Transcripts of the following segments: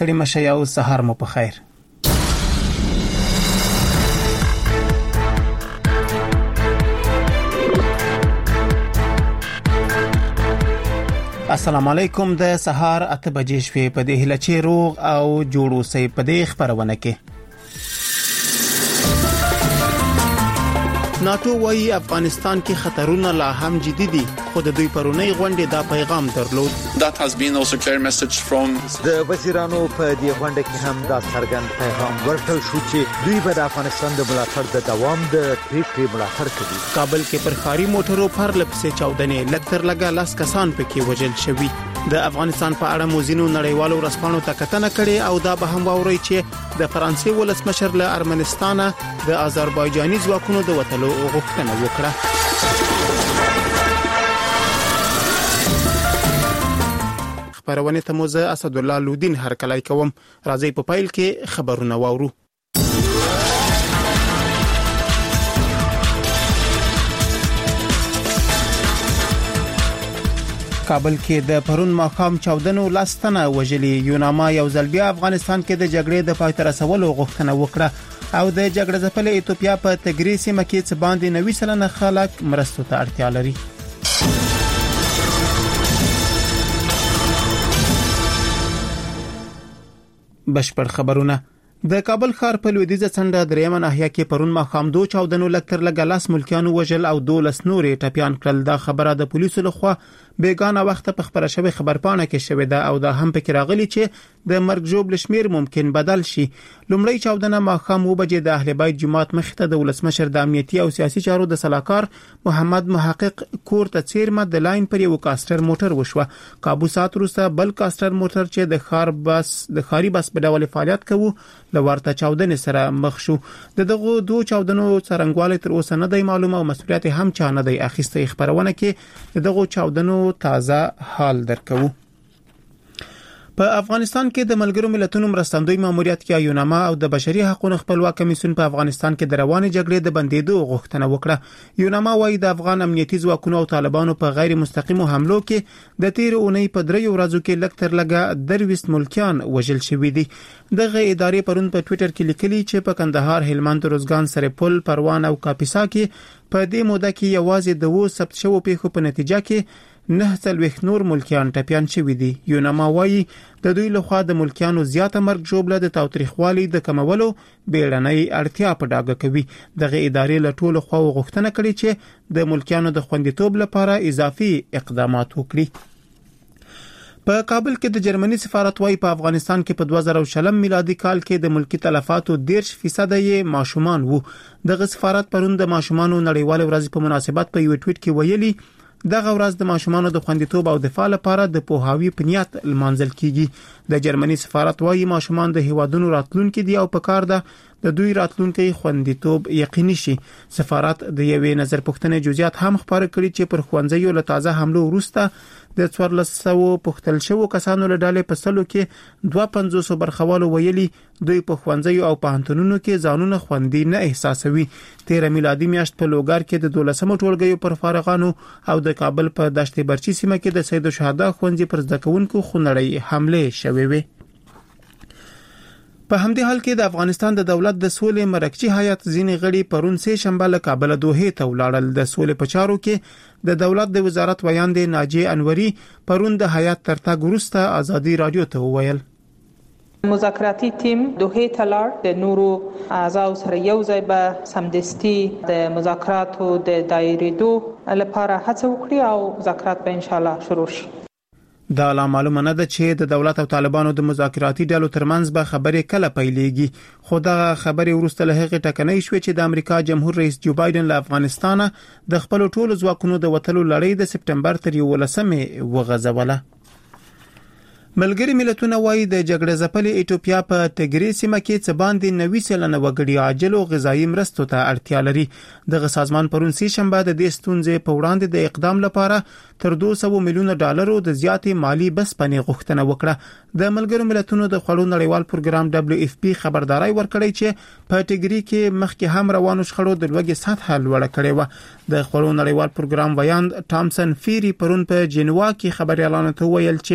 ستړي مشه او سهار مو په خیر. السلام علیکم. د سهار 8 بجې شوې په دې هله چې روغ او جوړ اوسئ په دې خبرونه کې. ناتو وايي افغانستان کې خطرونه لا هم جدي دي، خو د دوی پرونی غونډې دا پیغام درلود. That has been also clear message from د وزیرانو په دې غونډه کې هم دا څرګند پیغام ورکړل شو چې دوی به د افغانستان د ملاتړ د دوام د پریکړې ملاتړ کوي. کابل کې پر خاري موټرو پر لپسې چاودنې لکتر لګا لاس کسان پکې وژل شوي. د افغانستان په اړه موزینو نړیوالو رسپانو ته کتنه کړې او دا به هم واوري چې د فرانسې ولسمشر له ارمنستانه د آذربایجاني ځواکونو د وټلو غوښتنه وکړه. خبرونه ته موزه اسد الله لودین هرکلای کوم. راځي په پایل کې خبرونه واورو. کابل کې د پرون ماښام چاودنو لاستنه وجلی. یوناما یو ځل بیا افغانستان کې د جګړې د پای ته رسولو غوښتنه وکړه او د جګړې ځپلې ایتوپیا په تګری سیمه کې څه باندې 90 سلنه خلک مرستو ته اړتیا لري. بشپړ خبرونه. د کابل ښار په لویدیځه څنډه دریمه ناحیه کې پرون ماښام 2 چاودنو لکتر لګا لاس ملکیانو وژل او 12 نورې ټپيان کړل. دا خبره د پولیسو لخوا بیگانه وخت په خبره شوی خبرپاڼه کې شوې ده او دا هم پکې راغلي چې د مرګ جوړ لشمیر ممکن بدل شي. لومړی چاودنه ماښام 2 بجې د اهل بیت جماعت مخ ته د ولسمشر د امنیتي او سیاسي چارو د صلاحکار محمد محقق کور ته چیرمه د لاین پر یو کاستر موټر وشوه. کابو سات وروسته بل کاستر موټر چې د خاري بس په ډول فعالیت کوي لورته چاودنې سره مخ شو. دغه 2 چاودنو څرنګواله تر اوسه نه دی معلومه او مسؤلیت هم چا نه دی اخیسته. خبرونه کې دغه چاودنو تازه حال درکو. په افغانستان کې د ملګرو ملتونو مرستندوی ماموریت کې یوناما او د بشري حقوقو خپلواک کمیسیون په افغانستان کې د روانې جګړې د بندیدو غوښتنه وکړه. یوناما وايي د افغان امنیتي ځواکونو او طالبانو په غیر مستقیمو حملو کې د تیر اونۍ په 3 ورځو کې لکتر لګا 23 ملکیان وژل شوي دي. دغه ادارې پرون په ټوئیټر کې لیکلي چې په کندهار، هلمند، روزګان، سرپل، پروان او کاپیسا کې په دې موده کې یوازې د 2 ثبت شوو پیښو په نتیجه کې 9 نور ملکیان ټپيان شوي دي. یوناما وايي د دوی لخوا د ملکیانو زیاته مرګ جوړه د تاوتریخوالي د کمولو بیړنۍ اړتیا په ډاګه کوي. دغه ادارې له ټولو خوا غوښتنه کړې چې د ملکیانو د خوندیتوب لپاره اضافي اقدامات وکړي. په کابل کې د جرمني سفارت وايي په افغانستان کې په 2020 میلادي کال کې د ملکی تلفاتو 10% یې ماشومان وو. دغه سفارت پرون د ماشومانو نړیوال ورځ په مناسبت په یو ټویټ کې ویلي دغه ورځ د ماشومانو د خوندیتوب او دفاع لپاره د پوهاوی په نیت لمانځل کیږي. د جرمني سفارت وايي ماشومان د هیوادونو راتلونکي دي او په کار ده د دوی راتلونکي خوندیتوب یقیني شي. سفارت د یوې نظر پوښتنې جزئیات هم خبره کړي چې پر خوندزیو له تازه حملو وروسته د 1400 پختل شوو کسانو له ډلې په سلو کې 250 برخوالو ویلي دوی په خوندزیو او پوهنتونونو کې ځانونه خوندي نه احساسوي. 13 میلادي میاشت په لوګار کې د 12مو ټولګیو پر فارغانو او د کابل په دشت برچی سیمه کې د سید الشهدا ښوونځي پر زده کوونکو خونړۍ حمله شوې وې. په همدې حال کې د افغانستان د دولت د سولې مرکزی هیئت ځینې غړي پرون سه شنبه له کابل دوحه ته ولاړل. د سولې په چارو کې د دولت د وزارت ویاند ناجی انوري پرون د هیئت ترتګ وروسته ازادي رادیو ته وویل مذاکراتی تیم دوحه ته لاړ د نورو اعضاء سره یو ځای به سمدستي د مذاکراتو د دایریدو لپاره هڅه وکړي او مذاکرات به ان شاء الله شروع شي. دا لا معلومه نه ده چې د دولت او طالبانو د مذاکراتي ډلو ترمنځ به خبرې کله پیلېږي. خو دا خبرې وروسته له هغې ټکنۍ شوې چې د امریکا جمهور رئیس جو بایدن له افغانستانه د خپل ټولو ځواکونو د وټلو لړۍ د سپټمبر تر 11 وغځوله. ملګری ملتونه وايي د جګړې ځپلې ایتوپیا په تګری سیمه کې څه باندې 90 سلنه وګړي عاجل او غذایی مرستو ته اړتیا لري. دغه سازمان پرون سه شنبه د دې ستونزې په وړاندې د اقدام لپاره تر 200 میلیون ډالرو د زیاتې مالی بسپنې غوښتنه وکړه. د ملګرو ملتونو د خوړو نړیوال پروګرام WFP خبرداري ورکړی چې په ټګری کې مخکې هم روانو شخړو د لوګي سطح لوړه کړې و. د خوړو نړیوال پروګرام ویاند ټامسن فيري پرون په جنوا کې خبري اعلان ته ویل چې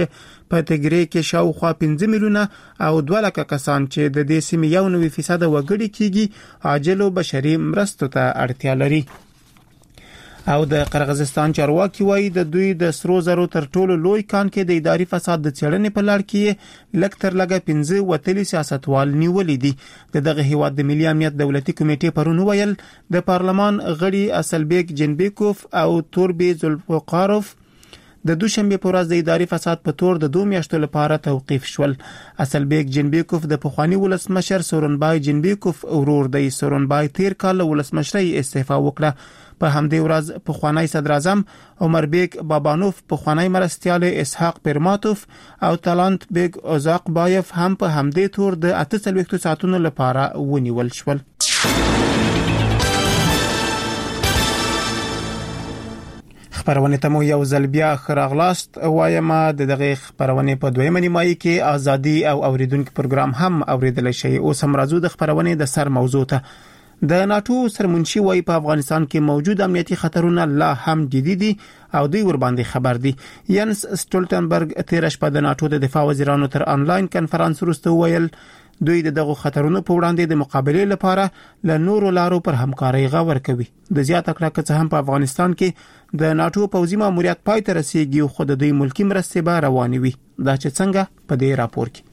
په تګری کې شاوخوا 15 میلیونه او 2 لک کسان چې د دې سیمې 1% وګړي کېږي عاجلو بشري مرستو ته اړتیا لري. او د قرغیزستان چارواکي وایي د دوی د سرو زرو تر ټولو لوی کان کې د اداري فساد د څېړنې په لړ کې لکتر لګه 15 وتلي سیاستوال نیولې دي. دغه هیواد د ملي امنیت دولتي کمیټې پرون ویل د پارلمان غړي اسلبیک جنبیکوف او توربی زولفقاروف د دوشنبه په ورځ د اداري فساد په تور د 2 میاشتو لپاره توقیف شول. اسلبیک جنبیکوف د پخوانی ولسمشر سورونبای جنبیکوف ورور دی. سورونبای تیر کال ولسمشرۍ استعفا وکړه. په همدې ورځ پخوانی صدر اعظم عمربیک بابانوف، پخوانی مرستیال اسحاق پرماتوف او تالانت بیگ اوزاقبایف هم په همدې تور د 48 ساعتونو لپاره ونیول شول. خبرونه ته مو یو ځل بیا خراغلاست وایم. دغه خبرونه په دویمه نیمایي کې ازادي او اوریدونکو پروګرام هم اوریدل شي. اوس هم راځو د خبرونه د سر موضوع ته. د ناتو سرمنشي وای په افغانستان کې موجود امنیتي خطرونه لا هم جدي دي او دوی ور باندې خبر دي. ینس سټولټنبرګ تیر شپه د ناتو د دفاع وزیرانو تر انلاین کانفرنس وروسته ویل دوی دغه خطرونو په وړاندې د مقابله لپاره له نورو لارو پر همکاري غوړ کوي. د زیات کړه چې هم په افغانستان کې د ناتو پوځي ماموریت پای ته رسیدي خو د دوی ملکی مرستې به روانې وي. دا چې څنګه په دې راپور کې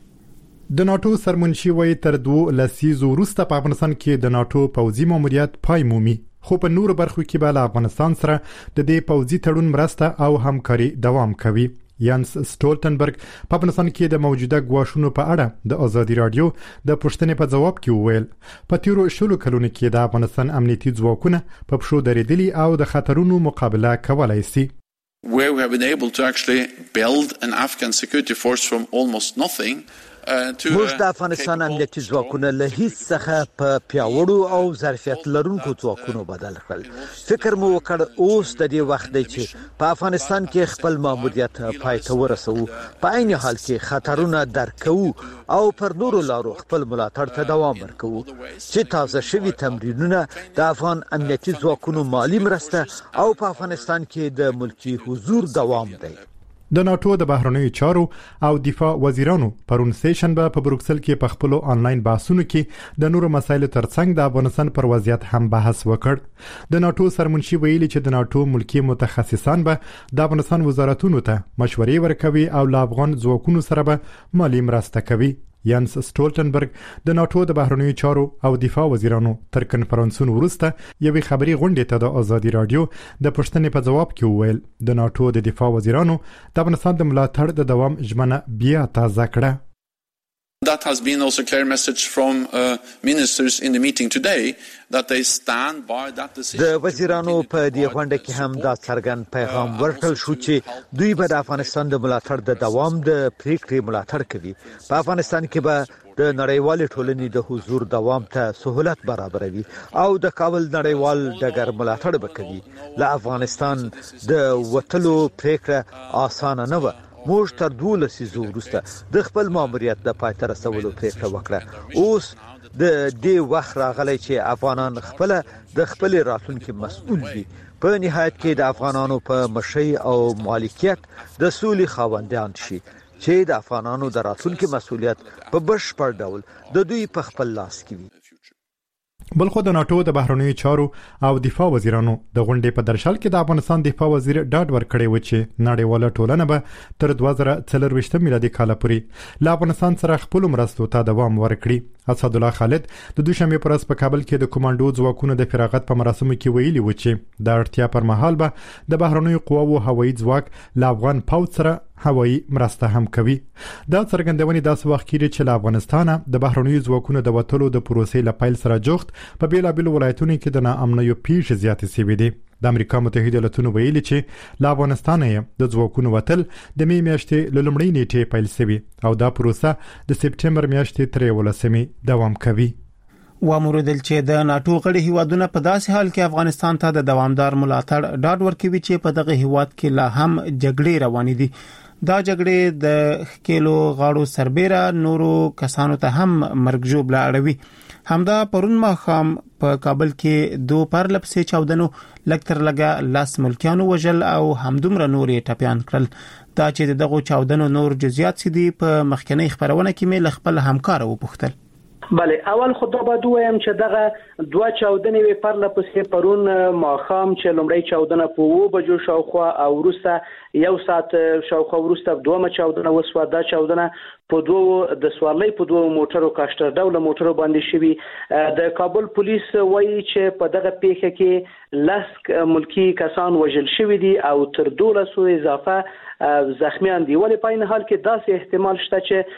د ناتو سرمنشي وای تر 2 لسیزو وروسته په افغانستان کې د ناتو پوځي ماموریت پای مومي، خو په نورو برخو کې به له افغانستان سره د دې پوځي تړون مرسته او همکاري دوام کوي. ینس سټولټنبرګ په افغانستان کې د موجوده ګواښونو په اړه د ازادي رادیو د پوښتنې په جواب کې وویل په تیرو شلو کلونو کې د افغانستان امنیتي ځواکونه په پښو درېدلي او د خطرونو مقابله کولای شي. Where we have been able to actually build an Afghan security force from almost nothing. موږ د افغانستان امنیتي ځواکونه له هیڅ څخه په پیاوړو او ظرفیت لرونکو ځواکونو بدل کړل. فکر مو وکړ اوس د دې وخت دی چې په افغانستان کې خپل ماموریت پای ته ورسوو، په عین حال کې خطرونه درک کوو او پر نورو لارو خپل ملاتړ ته دوام ورکوو چې تازه شوي تمرینونه د افغان امنیتي ځواکونو مالی مرسته او په افغانستان کې د ملکی حضور دوام دی. د ناتو د بهرنیو چارو او دفاع وزیرانو پرون سیشنبه په بروکسل کې په خپل آنلاین بحثونو کې د نورو مسایلو ترڅنګ د افغانستان پر وضعیت هم بحث وکړ. د ناتو سرمنشي ویلي چې د ناتو ملکی متخصصان به د افغانستان وزارتونو ته مشورې ورکوي او له افغان ځواکونو سره به مالی مرسته کوي. ینس سټولټنبرګ د ناتو د بهرنیو چارو او دفاع وزیرانو تر کنفرانسونو وروسته یوې خبري غونډې ته د ازادي رادیو د پوښتنې په جواب کې وویل د ناتو د دفاع وزیرانو د افغانستان د ملاتړ د دوام ژمنه بیا تازه کړه. That has been also a clear message from ministers in the meeting today that they stand by that decision. د وزیرانو په دې غونډه کې هم دا څرګند پیغام ورکړل شو چې دوی به د افغانستان د ملاتړ د دوام د پریکړې ملاتړ کوي. په افغانستان کې به د نړیوال ټولنې د حضور دوام ته سہولت برابروي او د کابل نړیوال ډګر ملاتړ وکړي. له افغانستان د وټلو پریکړه اسانه نه و. موږ تر 2 لسیزو وروسته د خپل ماموریت د پای ته رسولو پریکړه وکړه. اوس د دې وخت راغلی چې افغانان خپل د خپل راتلونکي مسؤل دي. په نهایت کې د افغانانو په مشي او مالکیت د سولې خاوندان شي چې د افغانانو د راتلونکي مسؤلیت په بشپړ ډول د دوی په خپل لاس کې وي. بلخو د ناتو د بهرنیو چارو او دفاع وزیرانو د غونډې په درشل کې د افغانستان دفاع وزیر ډاډ ورکړی و چې نړیواله ټولنه به تر 2024 میلادي کال پورې له افغانستان سره خپل مرستو ته دوام ورکړي. اسد الله خالد د دوشنبه پر ورځ په کابل کې د کمانډو ځواکونو د فراغت په مراسمو کې ویلي و چې د اړتیا پر مهال به د بهرنیو قواوو هوایي ځواک له افغان پوځ سره هوایي مرسته هم کوي. دا څرګندونې داس وخت کې چې له افغانستانه د بهرنیو ځواکونو د وټلو د پروسې لپاره سره جوخت په بیلابل ولایتونو کې د ناامنیو پیښې زیاتې شوې دي. د امریکا متحده ایالاتونو ویلي چې له افغانستانه د ځواکونو وټل د می میاشتې له لومړۍ نیټې پیل شوی او دا پروسه د سپټمبر میاشتې تر 18 دوام کوي. واموردل چې د ناتو غړي هیوادونه په داسې حال کې افغانستان ته د دوامدار ملاتړ ډاډ ورکوي چې په دغه هیواد کې لا هم جګړې روانې دي. دا جګړې د خکېلو غاړو سربېره نورو کسانو ته هم مرګ ژوبله اړوي. همدا پرون ماښام په کابل کې 2 پرلپسې چاودنو لکتر لګه لاس ملکیانو وجل او همدومره نورې ټپيان کړل. دا چې دغه چاودنو نور جزئیات سدي په مخکنی خبرونه کې مې خپل همکار وپوښتل. بله اول خو دا باید وایم چې دغه دوه چاودنې وی پرله پسې پرون ماښام چې لومړی چاودنه په 2 بجو شاوخوا او وروسته 1 ساعت شاوخوا وروسته دومره چاودنه وسوه. دا چاودنه په د سوارلۍ په 2 موټرو کاشتر ډول موټرو باندې شوي. د کابل پولیس وایي چې په دغه پیښه کې 10 ملکی کسان وژل شوي دي او تر 1200 اضافه زخمیان دي. ولې په این حال کې داسې احتمال شته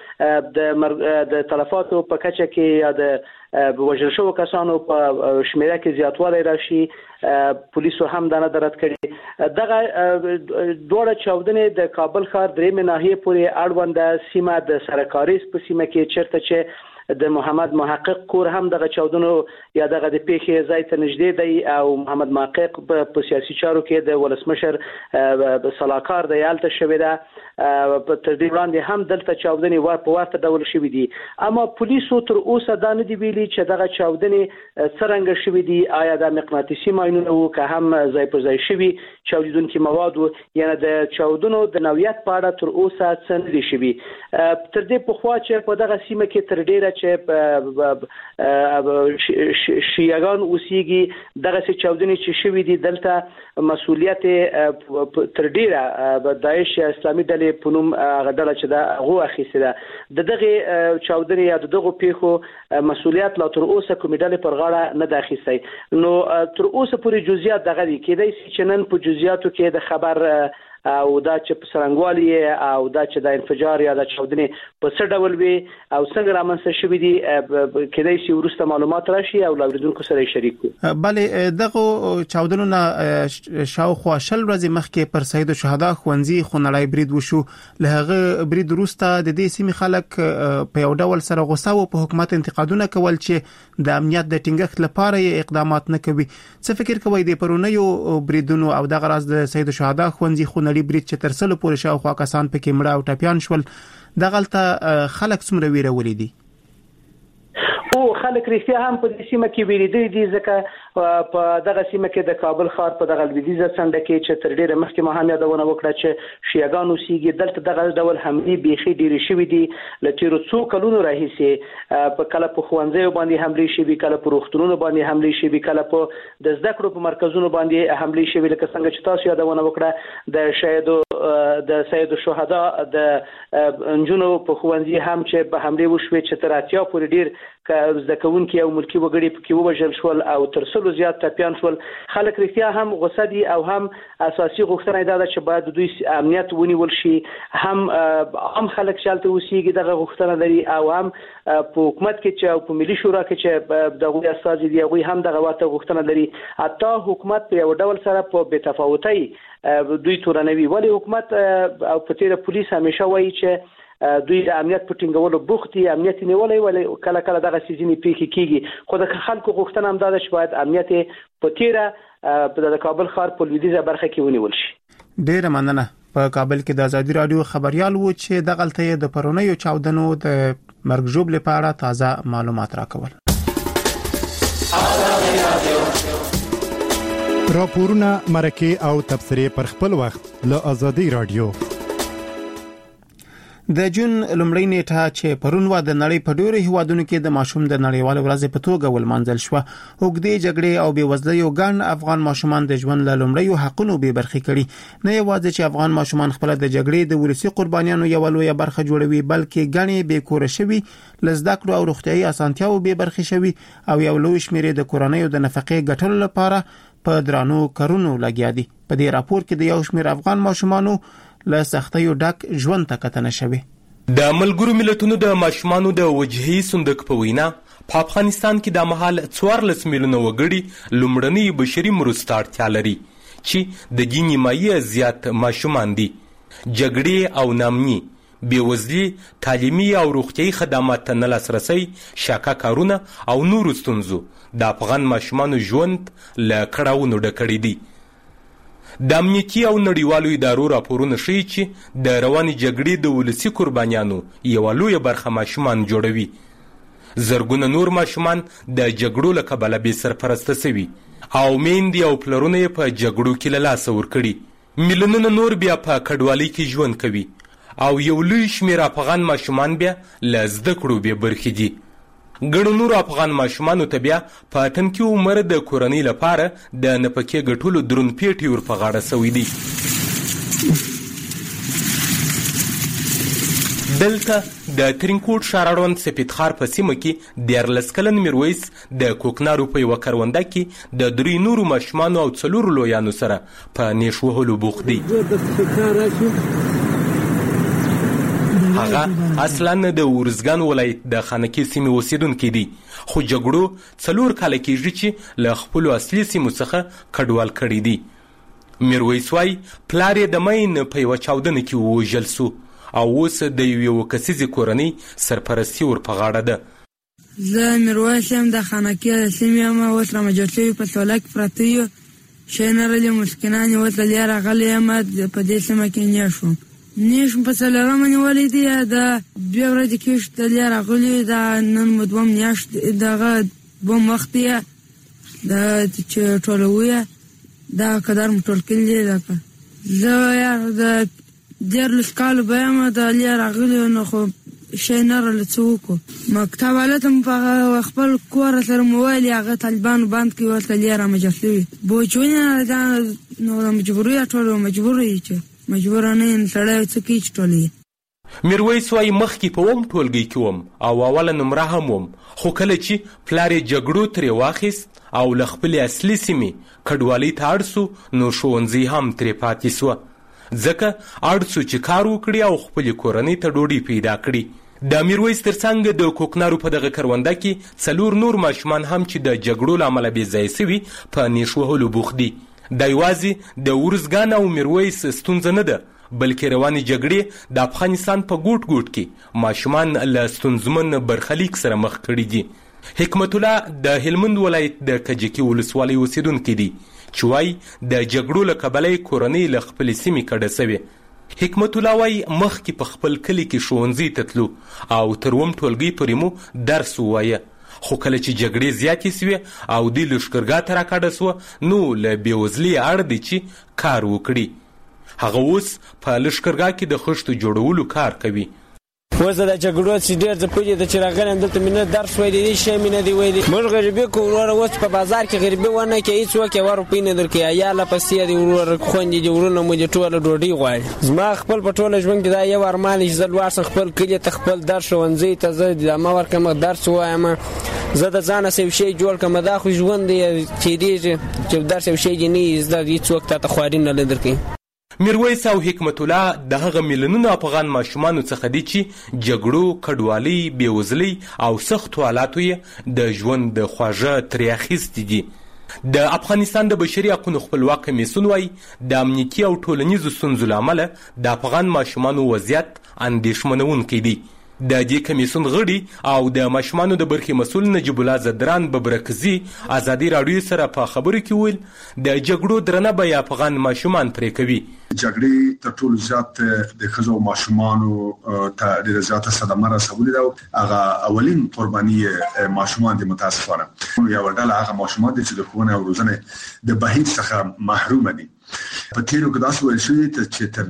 چې د تلفاتو په کچه کې یا د وژل شوو کسانو په شمیره کې زیاتوالی راشي. پولیسو هم دا نه رد کړي. دغه دوه چاودنې د کابل ښار درېمې ناحیې پورې اړونده سیمه د سرکاریز په سیمه کې چیرته چې د محمد محقق کور هم دغه چاودنو یا دغه د پیښې ځای ته نږدې دی او محمد محقق په سیاسي چارو کې د ولسمشر صلاحکار دی هلته شوې ده. تر دې وړاندې هم دلته چاودنې په ورته ډول شوې دي. اما پولیسو تر اوسه دا نه دی ویلي چې دغه چاودنې څرنګه شوې دي. آیا د مقناطیسي ماینونه وو که هم ځای پر ځای شوي چاودیدونکي مواد وو. یعنې د چاودنو د نوعیت په اړه تر اوسه څه نه دي شوي. تر دې پخوا چې په دغه سیمه کې تر ډیره چې شیعاګان اوسېږي دغه څه چاودنې چې شوي دي دلته مسؤلیت تر ډیره داعش یا اسلامي ډلې په نوم هغه ډله چې ده هغو اخیستې ده. د دغې چاودنې یا د دغو پیښو مسؤلیت لا تر اوسه کومې ډلې پر غاړه نه ده اخیستی. نو تر اوسه پورې جزئیات دغه دي. کېدای شي چې نن په جزئیاتو کې د خبر او دا چې په څرنګوالي او دا چې د انفجار یا د چاودنې په څه ډول وي او څنګه رامنځته شوي دي کېدای شي وروسته معلومات راشي او له اورېدونکو سره یې شریک کړو. بلې دغه چاودنو نه شاوخوا 10 ورځې مخکې پر سید الشهدا ښوونځي خونړی برید وشو. له هغه برید وروسته د دې سیمې خلک په یو ډول سره غوسه و په حکومت انتقادونه کول چې د امنیت د ټینګښت لپاره یې اقدامات نه کوي. څه فکر کوئ د پرونیو بریدونو او دغه راز د سید الشهدا ښوونځي برید چې تر څلو پورې شاوخوا کسان پکې مړه او ټپیان شول دغلته خلک څومره ویرولي دي؟ او خلک رښتیا هم په دې سیمه کې ویریدلي دي ځکه په دغه سیمه کې د کابل ښار په دغه لویدیځه څنډه کې چې تر ډیره مخکې ما هم یادونه وکړه چې شیعاګان اوسېږي دلته دغه ډول حملې بیخي ډېرې شوي دي. له تېرو څو کلونو راهیسې کله په ښوونځیو باندې حملې شوي کله په روغتونونو باندې حملې شوي کله په د زده کړو په مرکزونو باندې حملې شوي لکه څنګه چې تاسو یادونه وکړه د سید الشهدا د انجونو په ښوونځي هم چې په حملې وشوې چې تر 80 پورې ډېر زده کوونکي او ملکي وګړي پکې ووژل شول او تر 100 زیات ټپیان شول. خلک رښتیا هم غوسه دي او هم اساسي غوښتنه دا ده چې باید دوی امنیت ونیول شي. هم عام خلک چې هلته اوسېږي دغه غوښتنه لري او هم په حکومت کې چې او په ملي شورا کې چې دغوی استازي دي هغوی هم دغه ورته غوښتنه لري. حتی حکومت په یو ډول سره په بېتفاوتۍ دوی تورنوي. ولې حکومت او په تېره پولیس همیشه وایي چې دوی د امنیت په ټینګولو بوخت دي امنیت نیولای ولې کله کله دغه سيزنی پیښې کیږي. خو د خلکو غوښتنه هم دا ده چې باید امنیت په تیره د کابل ښار په لویدیځه برخه کې ونیول شي. ډیره مننه. په کابل کې د ازادي رادیو خبريال و چې دغلته د پرونیو چاودنو د مرګ ژوبل په اړه تازه معلومات راکول. راپورونه مرکه او تبصرې پر خپل وخت له ازادي رادیو. د جون لومړی نیټه چې پرون و د نړۍ په ډیرو هیوادونو کې د ماشوم د نړیوال ورځې په توګه ولمانځل شو. اوګدې جګړې او بېوزلۍ او ګڼ افغان ماشومان د ژوند له لومړیو حقونو بې برخې کړي. نه یوازې چې افغان ماشومان خپل د جګړې د ولسی قربانیانو یو لویه برخه جوړوي بلکې ګڼې بې کور شوي لزده کړو او روغتيایي اسانتیاو بې برخې شوي او یو لوی شمېر د کورنۍ د نفقې ګټلو لپاره په درانو کارونو لګیا دي. په دې راپور کې د یو شمېر افغان ماشومانو له سختیو ډک ژوند ته کتنه شوی. د ملګرو ملتونو د ماشومانو د وجهي صندوق په وینا په افغانستان کې د مهال 14 میلیونه وګړي لومړنۍ بشري مرستې اړتیا لري چې د نیمایي زیات ماشومان دي. جګړې او نامني بېوزلي تعلیمي او روغتيایي خدمات ته نه لاسرسي شاکه کارونه او نور ستونزو د افغان ماشومانو ژوند له کړاوونو ډکړي دي. د امنیتي او نړیوالو ادارو راپورونه ښیي چې د روانې جګړې د ولسي قربانیانو یوه لویه برخه ماشومان جوړوي. زرګونه نور ماشومان د جګړو له کبله بې سرپرسته سوي او میندې او پلرونه یې په جګړو کې له لاسه ورکړي. میلیونونه نور بیا په کډوالۍ کې ژوند کوي او یو لوی شمېر افغان ماشومان بیا له زده کړو بې برخې دي. ګڼو نورو افغان ماشومانو ته بیا په تنکي عمر د کورنۍ لپاره د نفقې ګټلو دروند پیټي ور په غاړه سوی دی. دلته د ترینکوټ ښاراړوند سپیدخار په سیمه کې 14 کلن میرویس د کوکنارو په یوه کرونده کې د 3 نورو ماشومانو او 4 لویانو سره په نیش وهلو بوخت دی. هغه اصلا د ورزګان ولایت د خانکي سیمې اوسیدونکی دی، خو جګړو 4 کاله کېږي چې له خپلو اصلي سیمو څخه کډوال کړی دی. میرویس وایي پلار یې د مین په یوه چاودنه کې ووژل سو او اوس د یوې کسیزې کورنۍ سرپرستي ور په غاړه ده. زه میرویس یم، د خانکي د سیمې یم. اوس رامجر شوي په سوله کې پراته یو شی نه رلې مسکینان یې اوس له دې راغلی یم په دې سیمه کې نیشو په څلورمه نیولې دي. د 2 ورځې کې د دې راغلي دا نن مو 2 میاشت دغه 2 وخت یې د چې ټولویه دا قدر مو ټول کړي ده. زه یار د 14 کالو به یم د دې راغلي نو خو شی نه رلې څه وکړو. مکتب حالت هم په خپل کور سره مو ویلي هغه طالبانو بند کړي ورته دې رامجر شوي بوچونه نو مجبوري ټول مجبوري چې مجبورانه سړی څه کوي چې ټولې. میرویس وایي مخکې په وم ټولګي کې وم او اوله نمره هم وم، خو کله چې پلار یې جګړو ترې واخیست او له خپلې اصلي سیمې کډوالۍ ته اړ سو نو ښوونځي هم ترې پاتې سوه، ځکه اړ سو چې کار وکړي او خپلې کورنۍ ته ډوډۍ پیدا کړي. د میرویس ترڅنګ د کوکنارو په دغه کرونده کې 4 نور ماشومان هم چې د جګړو له امله بې ځایه سوي په نیش وهلو بوخت دي. دا یوازې د ورزګان او میرویس ستونزه نه ده، بلکې روانې جګړې د افغانستان په ګوټ ګوټ کې ماشومان له ستونزمن برخلیک سره مخ کړي دي. حکمت الله د هلمند ولایت د کجکي ولسوالۍ اوسیدونکی دی چې وایي د جګړو له کبله کورنۍ له خپلې سیمې کډه سوې. حکمت الله وایي مخکې په خپل کلي کې ښوونځي ته تلو او تر 2 ټولګۍ پورې مو درس ووایه، خو کله چې جګړې زیاتې سوې او دوی لښکرګاه ته راکډه سوه نو له بېوزلۍ اړ دی چې کار وکړي. هغه اوس په لښکرګاه کې د خښتو جوړولو کار کوي. اوس د جګړو چې ډېر ځه پوهېږي د چې راغلی دلته مې نه درس ویلی دي شی مې نه دي ویلي. موږ غریبي کوو وروره، اوس په بازار کې غریبي ونه کړې هېڅوک یې 1 روپۍ نه درکوي. عیاله پسې دي وروره خویندې دي ورونه مو دي ټوله ډوډۍ غواړي. زما خپل په ټوله ژوند کې دا یو ارمان دی چې زه لوړ شم خپل کلي ته خپل درس ښوونځي ته زه دمه ورکړم درس ووایم، زه د ځانه څه یو شی جوړ کړم. دا خو ژوند دی تېرېږي چې درس یو شی دې نه وي زده هېڅوک تا ته خواري نه درکوي. میرویس او حکمت الله د هغه میلیونونو افغان ماشومانو څخه دي چې جګړو، کډوالۍ، بېوزلۍ او سختو حالاتو یې د ژوند د خواږه ترې اخیستي دي. د افغانستان د بشري حقونو خپلواک کمیسیون وایي د امنیتي او ټولنیزو ستونزو له امله د افغان ماشومانو وضعیت اندېښمنونکی دی. د دې کمیسیون غړي او د ماشومانو د برخې مسؤل نجیب الله زدران ببرکزي ازادي راډیو سره په خبرو کې ویل د جګړو درنه بیه افغان ماشومان پرې کوي. جګړې تر ټولو زیات د ښځو او ماشومانو ته ډېره زیاته صدمه رسولې ده. هغه اولین قرباني ماشومان دي متاسفانه. یوه ډله هغه ماشومان دي چې د ښوونې او روزنې د بهیر څخه محرومه دي. په تیرو کې داسې ویل شوي چې تر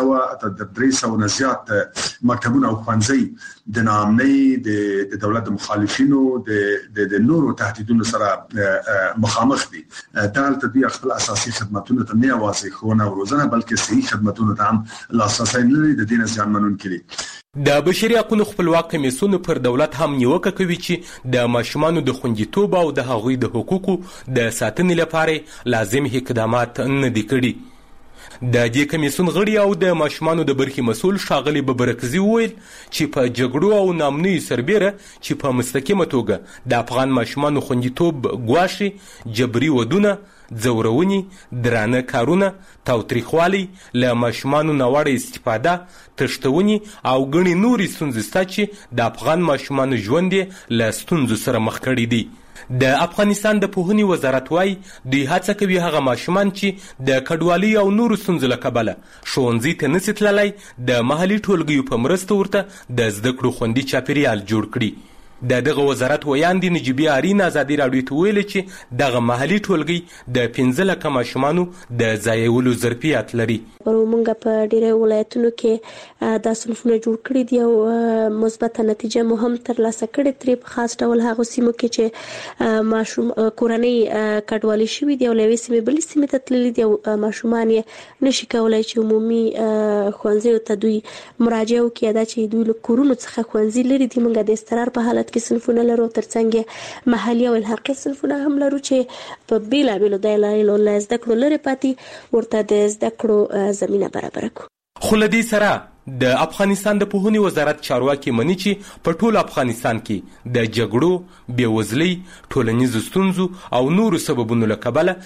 300 نه زیات مکتبونه او ښوونځي د ناامنۍ د دولت د مخالفینو د نورو تهدیدونو سره مخامخ دي. دلته دوی خپل اساسي خدماتونو ته نه یوازې ښوونه او روزنه بلکې صحي خدماتونو ته هم لاسرسی نه لري. د دې نه زیانمنونکي دي. د بشري حقونو خپلواک کمیسیون پر دولت هم نیوکه کوي چې د ماشومانو د خوندیتوب او د هغوی د حقوقو د ساتنې لپاره لازم اقدامات نه دي کړي. د دې کمیسیون غړي او د ماشومانو د برخې مسؤل ښاغلي ببرکزي وویل چې په جګړو او ناامنیو سربیره چې په مستقیمه توګه د افغان ماشومانو خوندیتوب ګواښي، جبري ودونه، ځورونې، درانه کارونه، تاوتریخوالی، له ماشومانو ناوړه استفاده، تښتونې او ګڼې نورې ستونزې شته چې د افغان ماشومانو ژوند یې له ستونزو سره مخ کړی دی. د افغانستان د پوهنې وزارت وایي دوی هڅه کوي هغه ماشومان چې د کډوالۍ او نورو ستونزو له کبله ښوونځي ته نسي تللی د محلي ټولګیو په مرسته ورته د زده کړو خوندي چاپیریال جوړ کړي. دغه وزارت ویاندې نجیبه آرین ازادي راډیو ته ویل چې دغه محلي ټولګي د 15 لک ماشومانو د ځایولو ظرفیت لري. ورمنګ په ډیره ولایتونو کې د صنفونو جوړ کړي دي او مثبت نتیجه مهم ترلاسه کړي ترې په خاص ډول هغه سیمو کې چې ماشوم کورنۍ کډوالي شوي دي او لوي سیمې بل سیمې ته تللي دي او ماشومان یې نشي کولای چې عمومي ښوونځیو ته دوی مراجعه وکړي دا چې دوی له کورونو څخه ښوونځي لري دي. موږ د استقرار په حالت کې صنفونه لرو ترڅنګ محلي او الحاقي صنفونه هم لرو چې په بیلابیلو دلایلو له زده کړو لري پاتې ورته د زده کړو زمينه برابر کړو. خو له دې سره د افغانستان د پوهنې وزارت چارواکي مني چې په ټول افغانستان کې د جګړو، بېوزلۍ، ټولنیزو ستونزو او نورو سببونو له کبله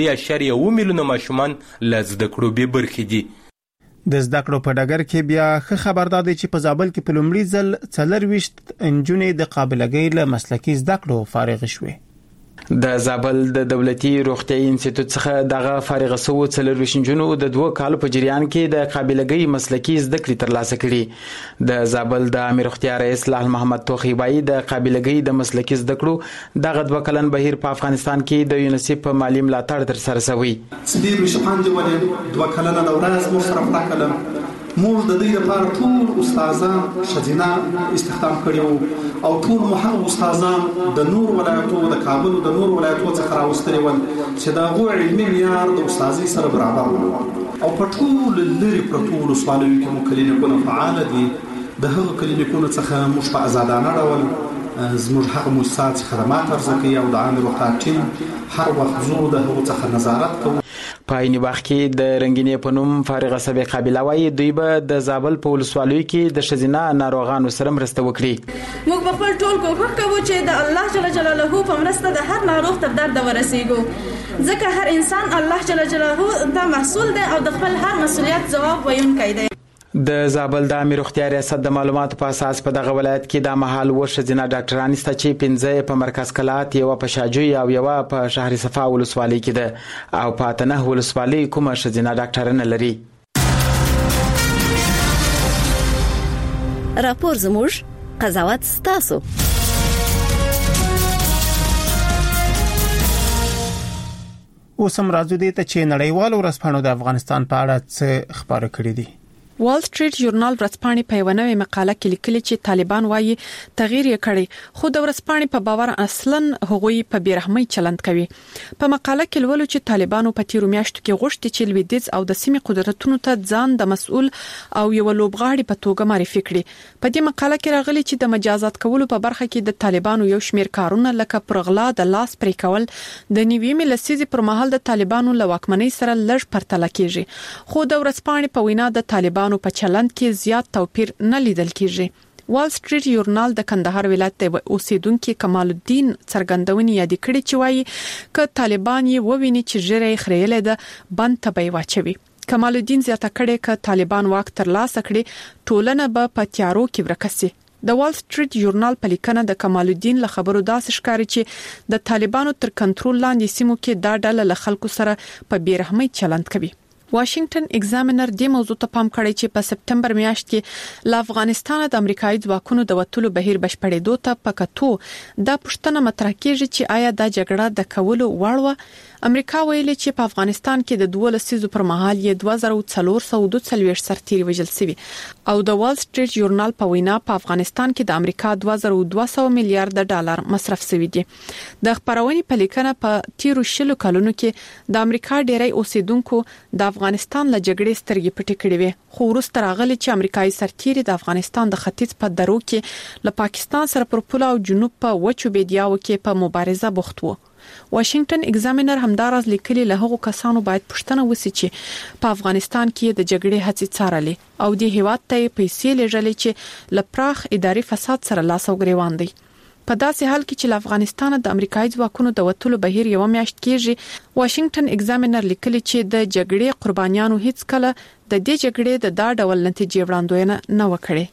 3.7 میلیونه ماشومان له زده کړو بې برخې دي. د زده کړو په ډګر کې بیا ښه خبردار دي چې په زابل کې په لومړي ځل 24 انجونې د قابلګۍ له مسلکي زده کړو فارغ شوې. د زابل د دولتي روغتیايي انسټیټیوټ څخه دغه فارغ شوو 24 انجونو د 2 کالو په جریان کې د قابلګۍ مسلکي زده کړې ترلاسه کړي. د زابل د عامه روغتیا رئیس لال محمد توخی بای د قابلګۍ د مسلکي زده کړو دغه 2 کلن بهیر په افغانستان کې د یونیسف په مالی ملاتړ تر سره شوی. سدیر شپاندې ولې 2 کلن د ورځ مصرف راکړم موږ د دې لپاره ټول استادان شذینا استخدام کړیو او ټول مهم استادان د نور ولایتونو د کابل د نور ولایتونو څخه راوستلي ول چې دا غو علمي معیار د استادي سره برابر وو او په ټول لري پروتول سوالوي کې مکلینکونه فعال دي د هغو کلینیکونو څخه موږ په آزادانه ډول زموږ هغه مؤسسات خدمات ورزکي او د عام روغتیا ټیم هر وخت زو د هغو څخه نظارت کوي. په عین وخت کې د رنگینې په نوم فارغه سبق قابله وایي دوی به د زابل په ولسوالۍ کې د شذینا ناروغانو سره مرسته وکړي. موږ په خپل ټول کوښښ کوو چې د الله جل جلاله په مرسته د هر ناروغ تر درد ورسیږو ځکه هر انسان الله جل جلاله دا مسؤل دی او د خپل هر مسؤلیت ځواب ویونکی دی. د زابل د عامه روغتیا ریاست د معلوماتو په اساس په دغه ولایت کې د مهال ورشذینا ډاکټران سته چې 15 په مرکز کلات یو په شاجوی او یو په شهر صفا ولسوالۍ کې ده او په تنه ولسوالۍ کومه شذینا ډاکټران لري. راپور زموږ قضاوت ستاسو. اوسم راځو دې ته چې نړیوال ورځپاڼو د افغانستان په اړه څه خبره کړې دي. وال سټریټ ژورنال ورځپاڼې په یو نوې مقاله کې لیکلي چې طالبان وایي تغییر یې کړی خو د ورځپاڼې په باور اصلاً هغوی په بیرحمۍ چلند کوي. په مقاله کې لولو چې طالبانو په تیرو میاشتو کې غوښتي چې لویدیځ او د سیمې قدرتونو ته ځان د مسؤل او یو لوبغاړي په توګه معرفي کړي. په دې مقاله کې راغلي چې د مجازات کولو په برخه کې د طالبانو یو شمېر کارونه لکه پرغلا د لاس پرې کول د نیویمې لسیزې پر مهال د طالبانو له واکمنۍ سره لږ پرتله کیږي خو د ورځپاڼې په وینا د طالبانو په چلند کې زیات توپیر نه لیدل کیږي. وال سټریټ ژورنال د کندهار ولایت د اوسیدونکو کمال الدین څرګندونې یاد کړې چې وایي ک طالبان یې وویني چې ژړې خریلې ده بند تبي واچوي. کمال الدین زیاته کړې ک طالبان واک تر لاسه کړي ټولنه به په تیارو کې ورکسي. د وال سټریټ ژورنال په لیکنه د کمال الدین له خبرو داسې ښکاري چې د طالبانو تر کنټرول لاندې سیمو کې دا ډله له خلکو سره په بیرحمۍ چلند کوي. واشنگټن ایگزامینر د موضوع ته پام کړی چې په سپتمبر میاشت کې له افغانستان د امریکایي ځواکونو د وټولو بهیر بشپړېدو ته پکاتو د پښتنه مطرح کیږي چې آیا دا جګړه د کولو وړ و. امریکا ویلي چې په افغانستان کې د 12 لسیزو پر مهال یې 2442 سرتیري وژل شوي او د وال سټریټ ژورنال په وینا په افغانستان کې د امریکا 2200 میلیارډ ډالر مصرف شوي دي. د خبرونې په لیکنه په تیرو شلو کلونو کې د امریکا ډیری اوسیدونکو د افغانستان له جګړې سترګې پټې کړې وې خو وروسته راغلي چې امریکایي سرتیري د افغانستان د ختیځ په درو کې له پاکستان سره پر پوله او جنوب په وچو بېدیاو کې په مبارزه بوخت وو. واشنگټن ایگزامینر همداراز لیکلي له هغو کسانو باید پوښتنه وشي چې په افغانستان کې د جګړې هڅې څارلې او د هیواد ته پیسې لېږلې چې له پراخ اداري فساد سره لاس او ګریوان دي. په داسې حال کې چې له افغانستان د امریکایي ځواکونو د وټولو بهیر یو میاشت کېږي واشنگټن ایگزامینر لیکلي چې د جګړې قربانیانو هیڅ کله د دې جګړې د دا ډول نتیجې وړاندوینه نه وکړي.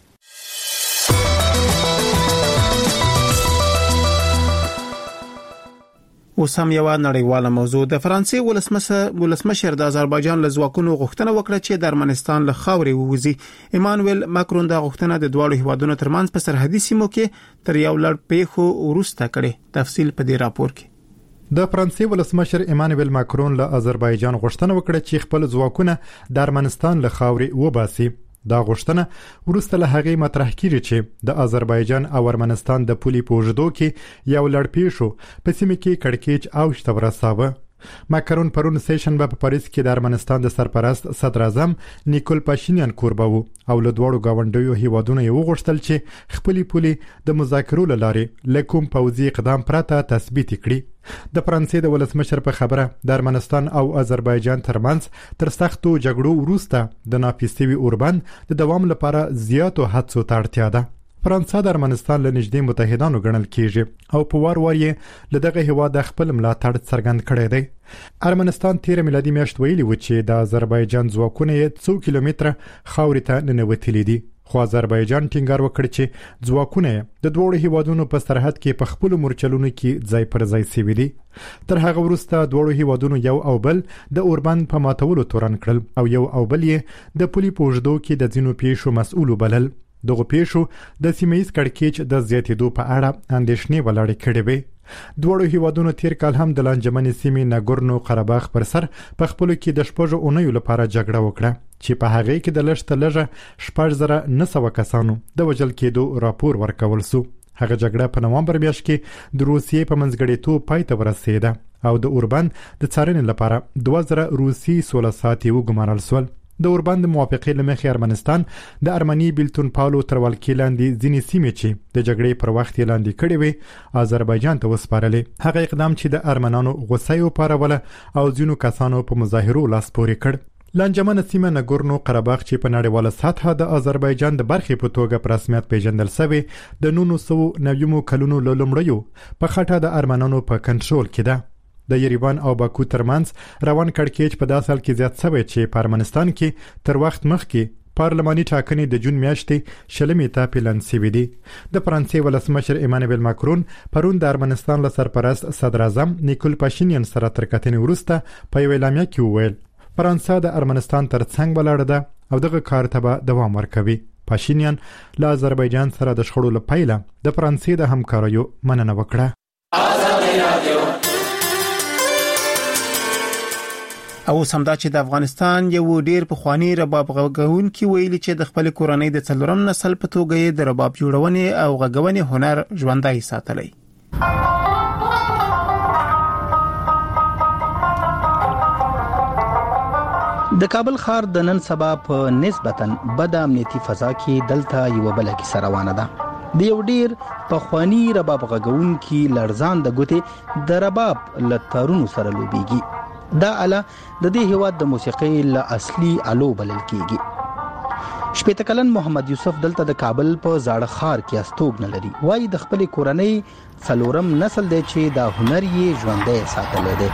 اوس هم یو نړیواله موضوع د فرانسې ولسمشر د آذربایجان له ځواکونو غوښتنه وکړه چې د ارمنستان له خاورې ووځي. ایمانوئل ماکرون د غوښتنه د دوه هیوادونو ترمنځ په سرحدي سیمو کې تر یو لړ پیښو وروسته کړي. تفصیل په دې راپور کې. د فرانسې ولسمشر ایمانوئل ماکرون له آذربایجان غوښتنه وکړه چې خپل ځواکونه د ارمنستان له خاورې وباسي. دا غوښتنه ورسته له هغې مطرح کیږي چې د آذربایجان او ارمنستان د پولې په اوږدو کې یو لړ پیښو په سیمه کې کړکېچ اوج ته ورساوه. ماکرون پرون سیشنبه په پاریس کې د ارمنستان د سرپرست صدر اعظم نیکول پاشینیان کوربه وو او له دوړو گاونډیو هیوادونو یې وغوښتل چې خپلې پولې د مذاکرو له لارې له کوم پوځي اقدام پرته تثبیت کړي. د فرانسې د ولسمشر په خبره د ارمنستان او آذربایجان ترمنځ تر سختو جګړو وروسته د ناپیستوي اوربند د دوام لپاره زیاتو هڅو ته اړتیا ده. فرانسه د ارمنستان له نږدې متحدانو ګڼل کیږي او په وار یې له دغه هیواد خپل ملاتړ څرګند کړی دی. ارمنستان 13 میلادي میاشت ویلي و چې د آذربایجان ځواکونه یې 100 کیلومتره خاورې ته ننوتلي دي. خو آذربایجان ټینګار وکړ چې ځواکونه د دوه هیوادونو په سرحد کې په خپل مورچلونو کې ځای پر ځای سوي دي. تر هغه وروسته دوه هیوادونو یو او بل د اوربند په ماتولو تورن کړل او یو او بل یې د پولي په اوږدو کې د ځینو پیښو مسؤل وبلل. دغه پیښو د سیمه‌ییز کړکېچ د زیاتېدو په اړه اندېښنې ولاړې کړې وې. دوه هیوادونو تیر کال هم د لانجمنې سیمې ناګورنو قرهباغ پر سر په خپلو کې د شپږو اونیو لپاره جګړه وکړه چې په هغه کې د لږ لږه 6,900 کسانو د وژل کېدو راپور ورکول سو. هغه جګړه په نومبر میاشت کې د روسیې په منځګړیتوب پای ته ورسېده او د اوربند د څارنې لپاره 2000 روسي سولاساتي وګمارل سول. د اوربند موافقې لمخې ارمنستان د ارمني بیلتون پاولو تر ولکې لاندې ځینې سیمې چې د جګړې پر وخت یې لاندې کړې وې آذربایجان ته وسپارلې. هغه اقدام چې د ارمنانو غوسه یې وپاروله او ځینو کسانو په مظاهرو لاس پورې کړ. لانجمنه سیمه ناګورنو قرهباغ چې په نړیواله سطحه د آذربایجان د برخې په توګه په رسمیت پیژندل شوی د 1990 کلونو له لومړیو په خټه د ارمنانو په کنټرول کې ده. د یریوان او باکو ترمنځ روان کړکېچ په داسې حال کې زیات شوی چې په ارمنستان کې تر وخت مخکې پارلماني ټاکنې د جون میاشتې شلمې ته پلان شوې دي. د فرانسې ولسمشر ایمانوئل ماکرون پرون د ارمنستان له سرپرست صدر اعظم نیکول پاشینیان سره تر کتنې وروسته په یو اعلامیه کې وویل فرانسه د ارمنستان تر څنګ ولاړه ده او دغه کار ته به دوام ورکوي. پاشینیان له آذربایجان سره د شخړو له پیله د فرانسې د همکاریو مننه وکړه. او سمدا چې د افغانستان یو ډیر پخوانی رباب غږونکي ویلي چې د خپل کورنۍ د څلورم نسل په توګه د رباب جوړونې او غږونې هنر ژوندۍ ساتلی. د کابل ښار د نن سبا په نسبتاً بد امنیتي فضا کې دلته یو بل کیسه روانه ده. د یو ډیر پخوانی رباب غږونکي لړزان د ګوتې د رباب لترونو سره لوبيږي. دا اله د دې هیواد د موسیقۍ له اصلي الو بلل کیږي. شپږ کلن محمد یوسف دلته د کابل په زاړه ښار کې استوګ نه لري. وايي د خپل کورنۍ څلورم نسل دی چې دا هنر یې ژوندۍ ساتلی دی.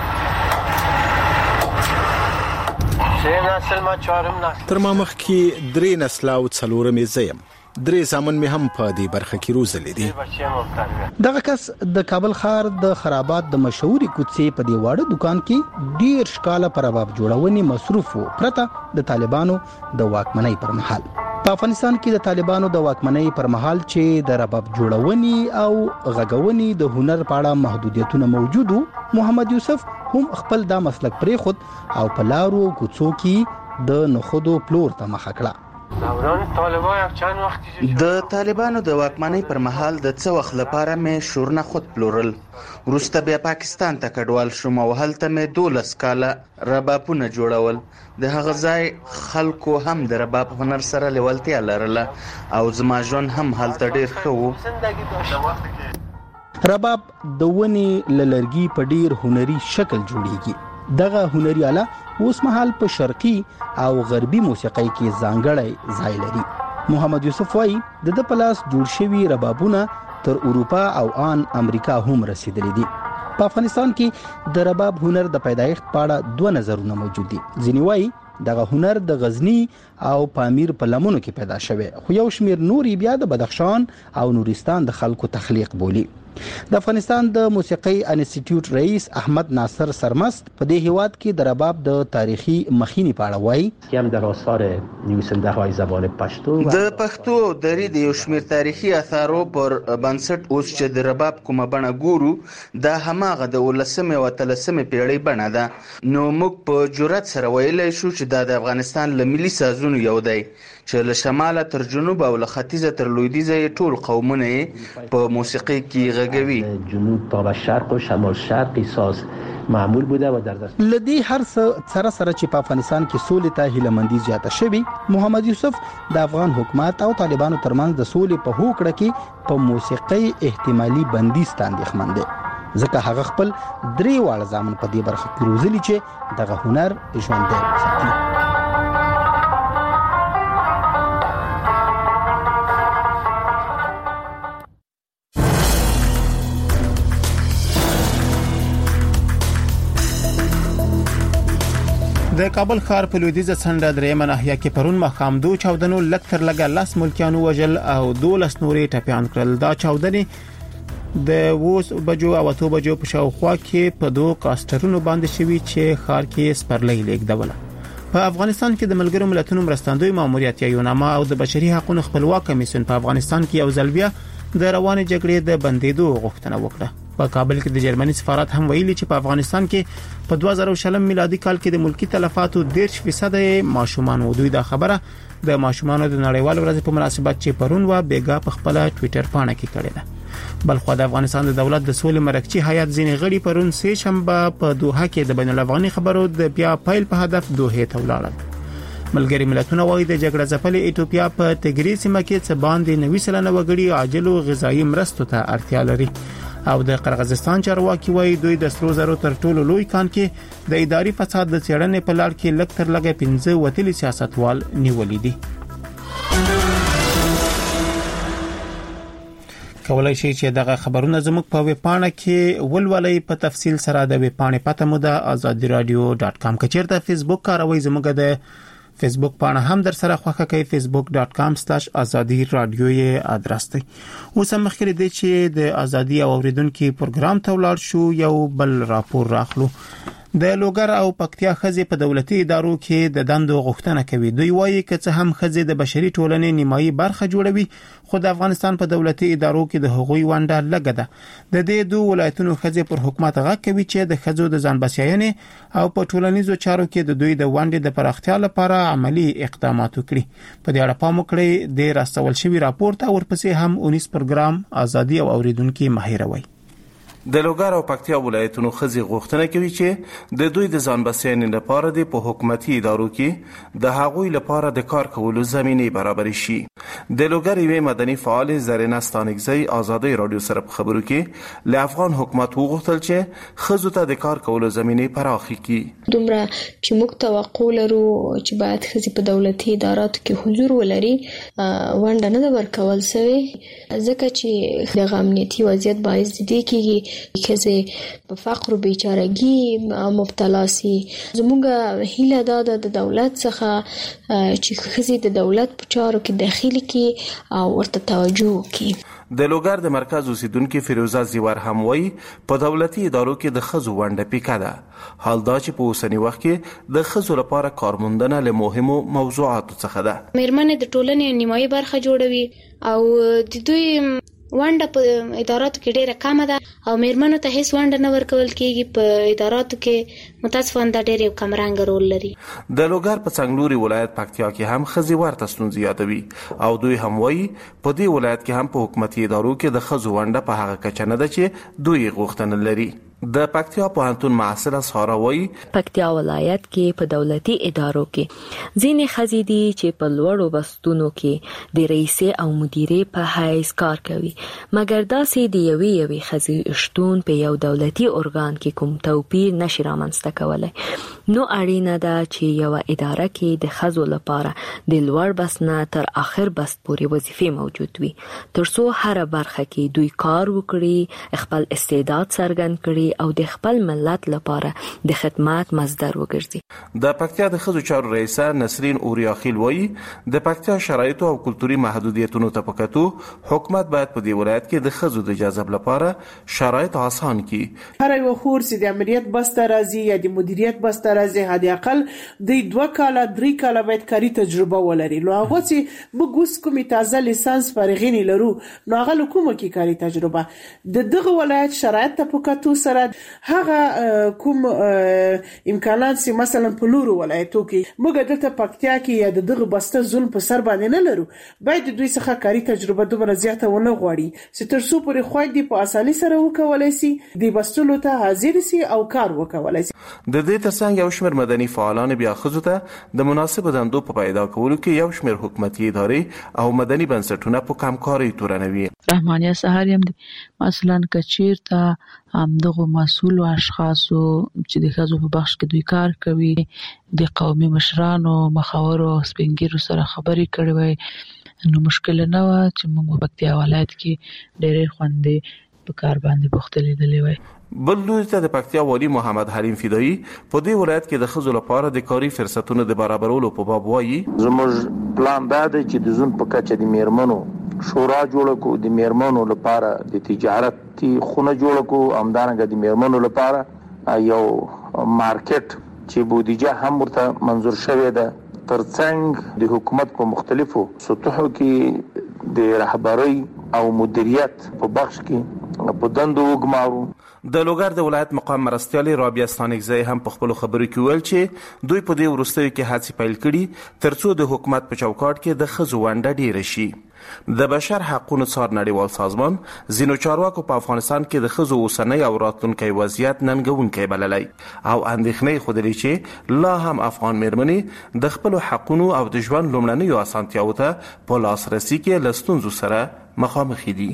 تر ما مخکې 3 نسل او څلورم یې زه یم. 3 زامن مې هم په دې برخه کې روزلې دي. دغه کس د کابل ښار د خرابات د مشهوري کوڅې په دی واړه دکان کې ډیر شکاله پر رباب جوړونې مصروف وو پرته د طالبانو د واکمنۍ پر مهال. په افغانستان کې د طالبانو د واکمنۍ پر مهال چې د رباب جوړونې او غږونې د هنر په اړه محدودیتونه موجود وو، محمد یوسف هم خپل دا مسلک پرې خود او په لارو کوڅو کې د نخودو پلور ته مخه کړه. د طالبانو د واکمنۍ پر مهال د څه وخت لپاره مې شورنه خود پلورل. وروسته بیا پاکستان ته کډوال شوم او هلته مې 12 کاله ربابونه جوړول. د هغه ځای خلکو هم د رباب هنر سره لیوالتیا لرله او زما ژوند هم هلته ډیر ښه و. رباب د ونې لرګي په ډیر هنري شکل جوړیږي. دغه هنري آله اوس مهال په شرقي او غربي موسیقۍ کې ځانګړی ځای لري. محمد یوسف وايي د پلاس جوړ شوی ربابونه تر اروپا او ان امریکا هم رسیدلي دي. په افغانستان کې د رباب هنر د پیدایښت په اړه 2 نظرونه موجود دي. ځینې وايي دغه هنر د غزنی او پامیر په لمنو کې پیدا شوی، خو یو شمیر نوري بیا د بدخشان او نورستان د خلکو تخلیق بولی. د افغانستان د موسیقي انسټیټیوټ رئیس احمد ناصر سرمست په دې هیواد کې د رباب د تاریخي مخینی په اړه وایي هم در آثار نویسنده های زبان پشتو د پښتو او دري د یو شمېر تاریخي آثارو پر بنسټ اوس چې د رباب کومه بڼه ګورو دا هماغه د 19مې او 13مې پیړۍ بڼه ده. نو موږ په جرأت سره ویلی شو چې دا د افغانستان له ملي سازونو یو دی چې له شماله تر جنوب او له ختیځه تر لویدیځه ټول قومونه په موسیقي کې غږوي. جنوب تا به شرق و شمال شرقی ساز معمول بوده و در دست لدی هر سره چې په افغانستان کې سولې ته هیله‌مندي زیاته شوي. محمد یوسف د افغان حکومت او طالبانو ترمنځ د سولې په هوکړه کې په موسیقي احتمالي بندیز اندېښمن دی ځکه هغه خپل 3 واړه ځامن په دې برخه کې روزلي چې دغه هنر ژوندی وساتي. د کابل ښار په لویدیځه څنډه درېمه ناحیه کې پرون ماښام 2 چاودنو لکتر لګا 10 ملکیانو وژل او 12 نورې ټپيان کړل. دا چاودنې د 8 بجو او 8 بجو په شاوخوا کې په 2 کاسترونو باندې شوي چې ښار کې سپرلۍ لیکدوله. په افغانستان کې د ملګرو ملتونو مرستندوی ماموریت یونامه او د بشري حقوقو خپلواک کمیسیون په افغانستان کې یو ځل بیا د روانې جګړې د بندیدو غوښتنه وکړه. په کابل کې د جرمني سفارت هم ویلي چې په افغانستان کې په 2020 میلادي کال کې د ملکی تلفاتو 10% ماشومان دوی دا خبره د ماشومانو د نړیوال ورځ په مناسبت چې پرون و بیګا په خپل ټوئیټر پاڼه کې کړی ده. بلخو د افغانستان د دولت د سولې مرکزی هیئت ځینې غړي پرون سه شنبه په دوحه کې د بین الافغاني خبرو د بیا پایل په هدف دوحه ته ولاړل. ملګری ملتونه وايي د جګړه ځپلې ایتوپیا په تګری سیمه کې څه باندې 90 سلنه وګړي عاجل او غذایی مرستو ته اړتیا لري. او د قرغیزستان چارواکي وایي دوی د سرو زرو تر ټولو لوی کان کې د اداري فساد د څېړنې په لړ کې لکتر لګه 15 وتلي سیاستوال نیولې دي. کولای شي چې دغه خبرونه زموږ په ویب پاڼه کې ولولئ په تفصیل سره. د ویب پاڼې پته مو د azadiradio.com. کچېرته فیسبوک کاروي زموږ د فیسبوک پاڼه هم در سره خوښه کوي facebook.com/azadi radio یې ادرس دی. اوس هم مخکې دی چې د ازادي او اوریدونکو پروګرام ته ولاړ شو یو بل راپور راخلو. د لوګر او پکتیا خزې په دولتي ادارو کې د دندو غوښتنه کوي. دوی وایي چې هم خزې د بشري ټولنې نیمایي برخه جوړوي خو د افغانستان په دولتي ادارو کې د هغوی ونډه لږه ده. د دې دوه ولایتونو خزې پر حکومت غږ کوي چې د خزو د ځان بسیاینې او په ټولنیزو چارو کې د دوی د ونډې د پراختیا لپاره عملی اقدامات وکړي. په دې اړه پام وکړئ د راستول شوی راپور ته ورپسې هم 19 پروګرام ازادي او اوریدونکو مهیروي. د لوګر او پکتیا ولایتونو خزې غوښتنه کوي چې د دوی د ځان بسیاینې لپاره د په حکومتي ادارو کې د هغوی لپاره د کار کولو زمینه برابر شي. د لوګر یو مدني فعال زرینه ستانګزی ازادي رادیو سره په خبرو کې له افغان حکومت وغوښتل چې خزو ته د کار کولو زمینه پراخه کړي. دومره چې موږ توقع لرو چې باید خزې په دولتي اداراتو کې حضور ولري ونډه نه ورکول شوی ځکه چې د امنیتي وضعیت باعث دي کېږي خزې په فقر او بیچارهګي مبتلا سي. زموږ هیله دا د دولت څخه چې خزې د دولت په چارو کې داخلي کې او ورته توجه وکړي. د لوګر د مرکز اوسیدونکو فیروزه زیور هم وایي په دولتي ادارو کې د خزو ونډه پیکه ده. حال دا چې په اوسنی وخت کې د خزو لپاره کارموندنه له مهمو موضوعاتو څخه ده. مېرمنې د ټولنې نیمایي برخه جوړوي او د دوی ونډه په اداراتو کې ډیره کمه ده او مېرمنو ته هیڅ ونډه نه ورکول کېږي په اداراتو کې. متاسفانه دا ډېر یو کمرنګ رول لري. د لوګر په څنګلوري ولایت پکتیا کې هم خزي ورته ستونزې یادوي او دوی هم وایي په دې ولایت کې هم په حکومتي ادارو کې د خزو ونډه په هغه کچه نه ده چې دوی غوښتنه لري. د پکتیا پوهنتون محصله ساره وایي پکتیا ولایت کې په دولتي ادارو کې ځینې خزې دي چې په لوړو بستونو کې د رئیسې او مدیرې په حیث کار کوي مګر داسې د یوې خزې شتون په یو دولتي ارګان کې کوم توپیر نشي رامنځته کولای. نو اړینه ده چې یو اداره کې د خزو لپاره د لوړ بست نه تر اخر بست پورې وظیفې موجود وي ترڅو هر برخه کې دوی کار وکړي خپل استعداد څرګند کړي او د خپل ملت لپاره د خدمات مصدر وګرځي. د پکتیا د ښځو چارو رئیسه نسرین اوریاخیل وایي د پکتیا شرایطو او کلتوري محدودیتونو ته په کتو حکومت باید په دې ولایت کې د ښځو د جذب لپاره شرایط آسان کړي. هر یو خور چې د امنیت بسته راځي یا د مدیریت بسته راځي حد اقل د 2 کاله 3 کاله باید کاري تجربه ولري. نو هغه چې موږ اوس کومې تازه لیسانس فارغین لرو نو هغه کومه کې کاري تجربه د دغه ولایت شرایط ته په کتو سره هغه کوم امکانات چې مثلا په لورو ولایتو کې موږ دلته پکتیا کې یا دغه بسته ظلم په سر باندې نه لرو، باید دوی څخه کاري تجربه دومره زیاته ونه غواړي چې تر څو پورې خوندې په اساني سره وکولای شي د بستلو ته حاضر شي او کار وکولای شي. د دې ترڅنګ یو شمېر مدني فعالان بیا ښځو ته د مناسب دندو په پیدا کولو کې یو شمېر حکومتي ادارې او مدني بنسټونه په کمکارۍ تورنوي. رحمانیه سهار هم مثلا کچیر ته دغه مسؤل اشخاصو چې د ښځو په بخش کې دوی کار کوي د قومي مشرانو مخاورو سپینګیرو سره خبرې کړې وای نو مشکل نه و چې موږ په پکتیا ولایت کې ډېرې خوندې په کار باندې بوخته لیدلې وای. بل لوري ته د پکتیا والی محمد حلیم فدایی په دې ولایت کې د ښځو لپاره د کاري فرصتونو د برابرولو په باب وایي زموږ پلان دا دی چې د زون په کچه د میرمنو شورا جوړ کو، د میرمنو لپاره د تجارتي خونه جوړ کو، همدارنګه د میرمنو لپاره یو مارکیټ چې بودیجه هم ورته منظور شوې ده. ترڅنګ د حکومت په مختلفو سطحو کې د رهبرۍ او مدیریت په بخش کې په دندو وګمارو. د لوګر د ولایت مقام مرستیالي رابعه ستانکزی هم په خپل خبرو کې ویل چې دوی په دې وروستیو کې هڅې پیل کړي ترڅو د حکومت په چوکاټ کې د ښځو ونډه ډیره شي. د بشر حقوقو څار نړیوال سازمان ځینو چارواکو په افغانستان کې د ښځو اوسنۍ او راتلونکي وضعیت ننګونکی بللی او اندېښنې ښودلې چې لا هم افغان میرمنې د خپلو حقونو او د ژوند لومړنیو اسانتیاوو ته په لاسرسي کې له ستونزو سره مخامخ دي.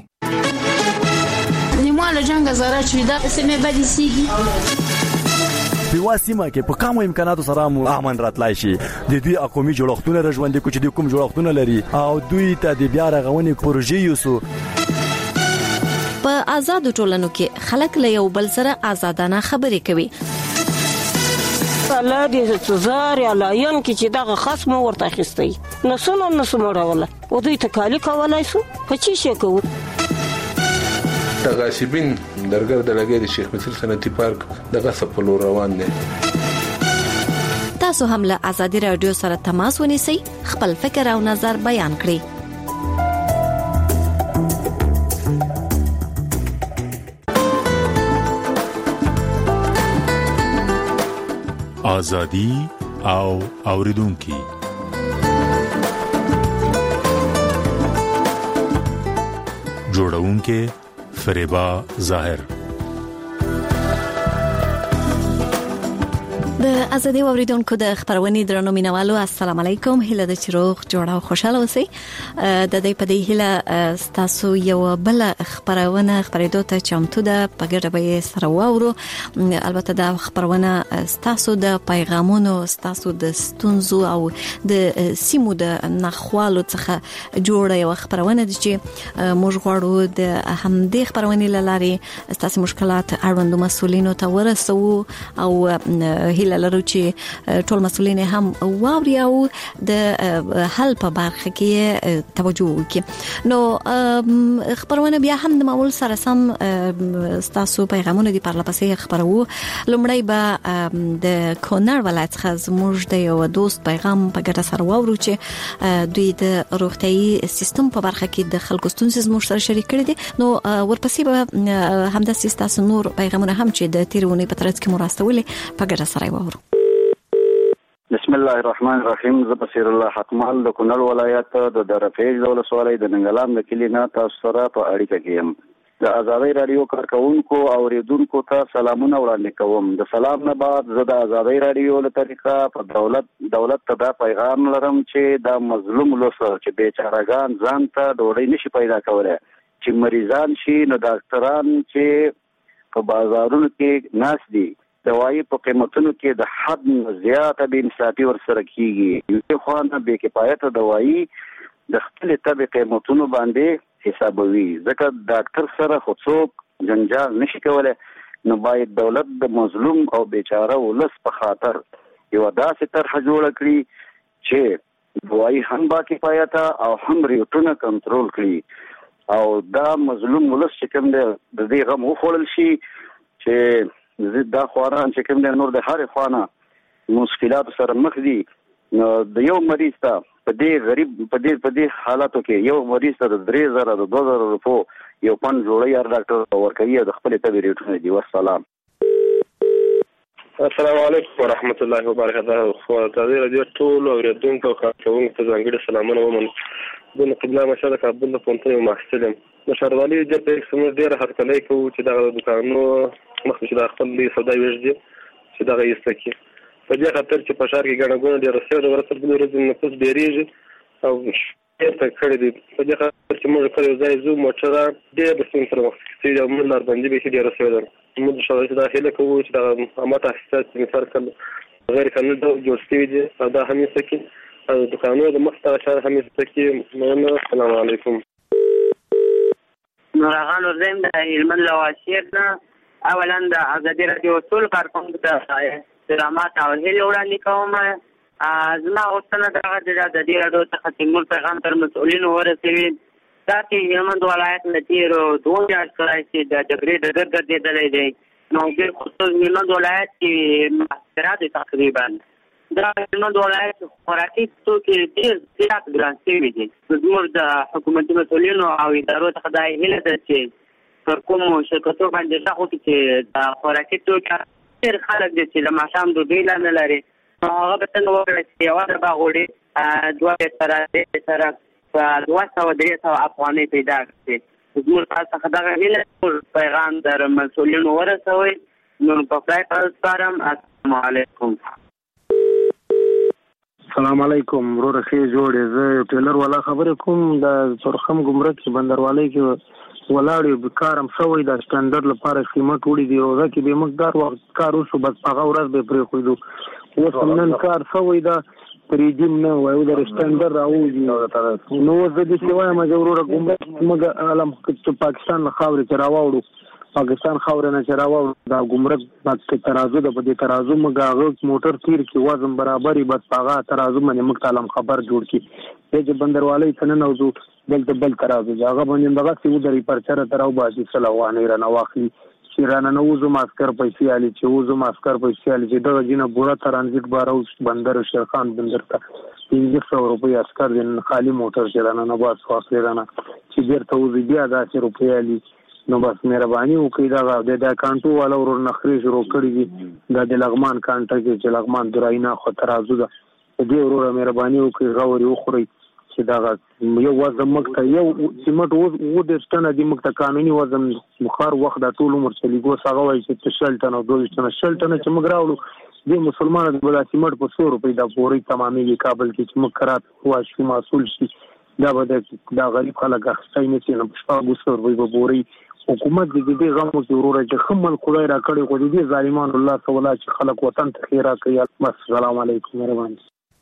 له جنگ زاره چې دا سیمه بدی سیږي په واسمه کې په کومو امکاناتو سره مو امن راتلای شي د دوی اقومي جوړښتونه رژوندې کوچ د کوم جوړښتونه لري او دوی ته د بیا رغونې پروژې یوسو. په آزاد ټولنو کې خلک له یو بل سره آزادانه خبرې کوي. الله دې څزار یا لاین کې چې دغه خصم ورته اخیستي نسونه راوله او دوی ته کالی کولای شو په چی شي کوو. تغاسبین درګر د لګي د شیخ مسیل صنعتي پارک د غصب په لور روان دي. تاسو هم له ازادي رادیو سره تماس ونیسئ، خپل فکر او نظر بیان کړئ. ازادي او اوریدونکو جوړونکو فریبا ظاهر. د ازادي اوریدونکو د خبرونې درنو مینوالو السلام علیکم. هیله د چروغ جوړه او خوشاله اوسئ. د دې په دې هیله تاسو یو بل خبرونه خبرېدو ته چمتو ده په ګډه به سره واورو. البته دا خبرونه تاسو د پیغامونو تاسو د ستونزو او د سیمو د نخوالو څخه جوړه یو خبرونه دي چې موږ غواړو د همدې خبرونې لارې تاسو مشکلات اړوندو مسولینو ته ورسو او لرو چې ټول مسؤلین هم واوري او د حل په برخه کې توجه وکړي. نو خبرونه بیا هم د معمول سره سم تاسو پیغامونه دی پرلپسې خبرو. لومړی به د کونړ ولایت څخه زموږ د یو دوست پیغام په ګټه سره واورو چې دوی د روغتيایي سیستم په برخه کې د خلکو ستونزې زموږ سره شریک کړي دي. نو ورپسې به همداسې تاسو نور پیغامونه هم چې د تیرونی په ترڅ کې مرستولې په ګټه سره واورو. بسم الله الرحمن الرحیم. ز بصیر الله حکمال د کونړ ولایت د درفیج ولسوالۍ د ننګلام د کلی نه تاسو سره په اړیکه کې یم. د ازادي رادیو کارکونکو او اوریدونکو ته سلامونه وړاندې کوم. د سلام نه بعد زه د ازادي رادیو له طریقه په دولت ته دا پیغام لرم چې دا مظلوم لوسه چې بیچارهګان ځان ته ډوډۍ نشي پیدا کولای، چې مریضان شي نو ډاکټران چې په بازارونو کې ناس دي دوايي په قیمتونو کې د حد زیاته به انصافي ورسره کیږي. یو خوانه به کفایت دوايي د خپل تبع قیمتونو باندې حسابوي ځکه ډاکټر سره خو څوک جنجال نشي کولای. نو باید دولت د مظلوم او بیچاره ولس په خاطر یو داسې طرحه جوړه کړي چې دوی هم با کفایته او هم ریټونه کنټرول کړي او دا مظلوم ولس چې کوم دی د دې غم وخوړل شي چې دا خواران چې کوم دی نور د هر خوانه مشکلات سره مخ دي. نو د یو مریض ته په دې غریب په دې حالاتو کې یو مریض ته د 3000 د 2000 روپو یو پن جوړي یار ډاکټر ورکوي د خپل تبې ریټونه دی. والسلام. السلام علیکم ورحمت الله وبرکاته. خو تاسو راځي ټول اوریدونکو خاطرونکو ته ځانګړي سلامونه ومن. د قبله مشهد کابل د پونتنی محصلم مشروالي د پېښو ډیر هرکلې کوي چې د دکانونو مخکې د خپل سودا ویژدي چې دا غیستکی په دې خاطر چې په شهر کې ګڼګونه ډیر سره د ورسره د ورځې نفوس ډیریږي او ته کړی دی په دې خاطر چې موږ کله ځای زو موټر ډیر د سین سره وخت چې موږ لار باندې به ډیر سره موږ شوالي داخله کوو چې دا اماته حساس مثال کله غیر قانوني جوړ شوی دی او دا همیشه کې او دکانونو د مختار شهر همیشه کې نو السلام علیکم. نورغان ورزم د هلمند لواشیرنا اولا د ازادي رادیو ټول کارکونکو ته سلامات او هیله وړاندې کوم. زما اوسنه دغه د دې رادیو څخه تیمور پیغام تر مسؤلینو ورسوي دا چې هلمند ولایت له تیرو 2000 کال چې د جګړې د ګرځېدلې دی نو ډېر خصوص هلمند ولایت کې محاصرات تقریبا دا هلمند ولایت خوراکي توکي ډېر زیات ګران شوي دي. زموږ د حکومتي مسؤلینو او ادارو څخه دا هیله ده چې پر کومو شرکتو باندې شاخو کې چې د خوراکي توکي ډېر خلک دي چې د ماښام ډوډۍ لا نه لري نو هغه به څنګه وکړي چې یوه ډبه غوړي 2 سره په 200 افغانۍ پیدا کړي. زموږ څخه دغه هیله پیغام در مسؤلینو ورسوي نو په خدای پاک سپارم. السلام علیکم. السلام علیکم. ورور خې جوړې زه ټیلر والا خبرې کوم د سرخم ګمرک بندروالۍ کې ولاړ کارم شوی د سټانډرد لپاره قیمت وړي دی او ځکه به مقدار وخت کار وشو بس هغه ورځ به پرې خویدو اوس نن کار شوی دا پریدیم نه وایو د سټانډرد راوځي نو زه د سیوای مجبور ګمرک موږ عالم پاکستان له خاورې ته راوړو پاکستان خاورې نه چراوړو دا ګمرک باندې ترازو د بده ترازو مګاغه موټر تیر کې وزن برابرۍ بس هغه ترازو باندې مختلم خبر جوړ کی د بندروالۍ څنګه نوځو بل بل ترازو هغه باندې دغه سی ودري پرچره تراو باسي سلوانه رانه واخلي شیرانه نوزو ماسکر پیسې علي چې وزو ماسکر پیسې علي چې دغه جنہ بورا ترانزیت بارو بندر شیرخان بندر ته 300 روپۍ اسکر دین خالی موټر شیرانه نه باس واخلي رانه چې ډیر ته وزي بیا 10 روپۍ علي نو بس مهرباني وکړئ دا کانټو والا ورور نخري شروع کړی دي د لغمان کانټه کې چې لغمان دراینا خو ترازو ده دې ورور مهرباني وکړئ غوړي وخوري چې دا یو وزن مکته یو سیمټ و د ستنه د مکته قانوني وزن مخار وخت د ټول عمر چلی ګو څنګه وایي چې شلټن او 2 شلټن چې مګراولو د مسلمانانو د بل سیمټ په 100 روپۍ د پوري تمامي کابل کې چې مکرات واشي مسول شي دا به دا غریب خلک اخستای نه چې په شپه 200 روپۍ به پوري حکومت دې غمو کې ورور چې خمل خدای را کړی خو دې ظالمان الله تعالی چې خلک وطن ته خیره کوي. السلام علیکم ورحمت.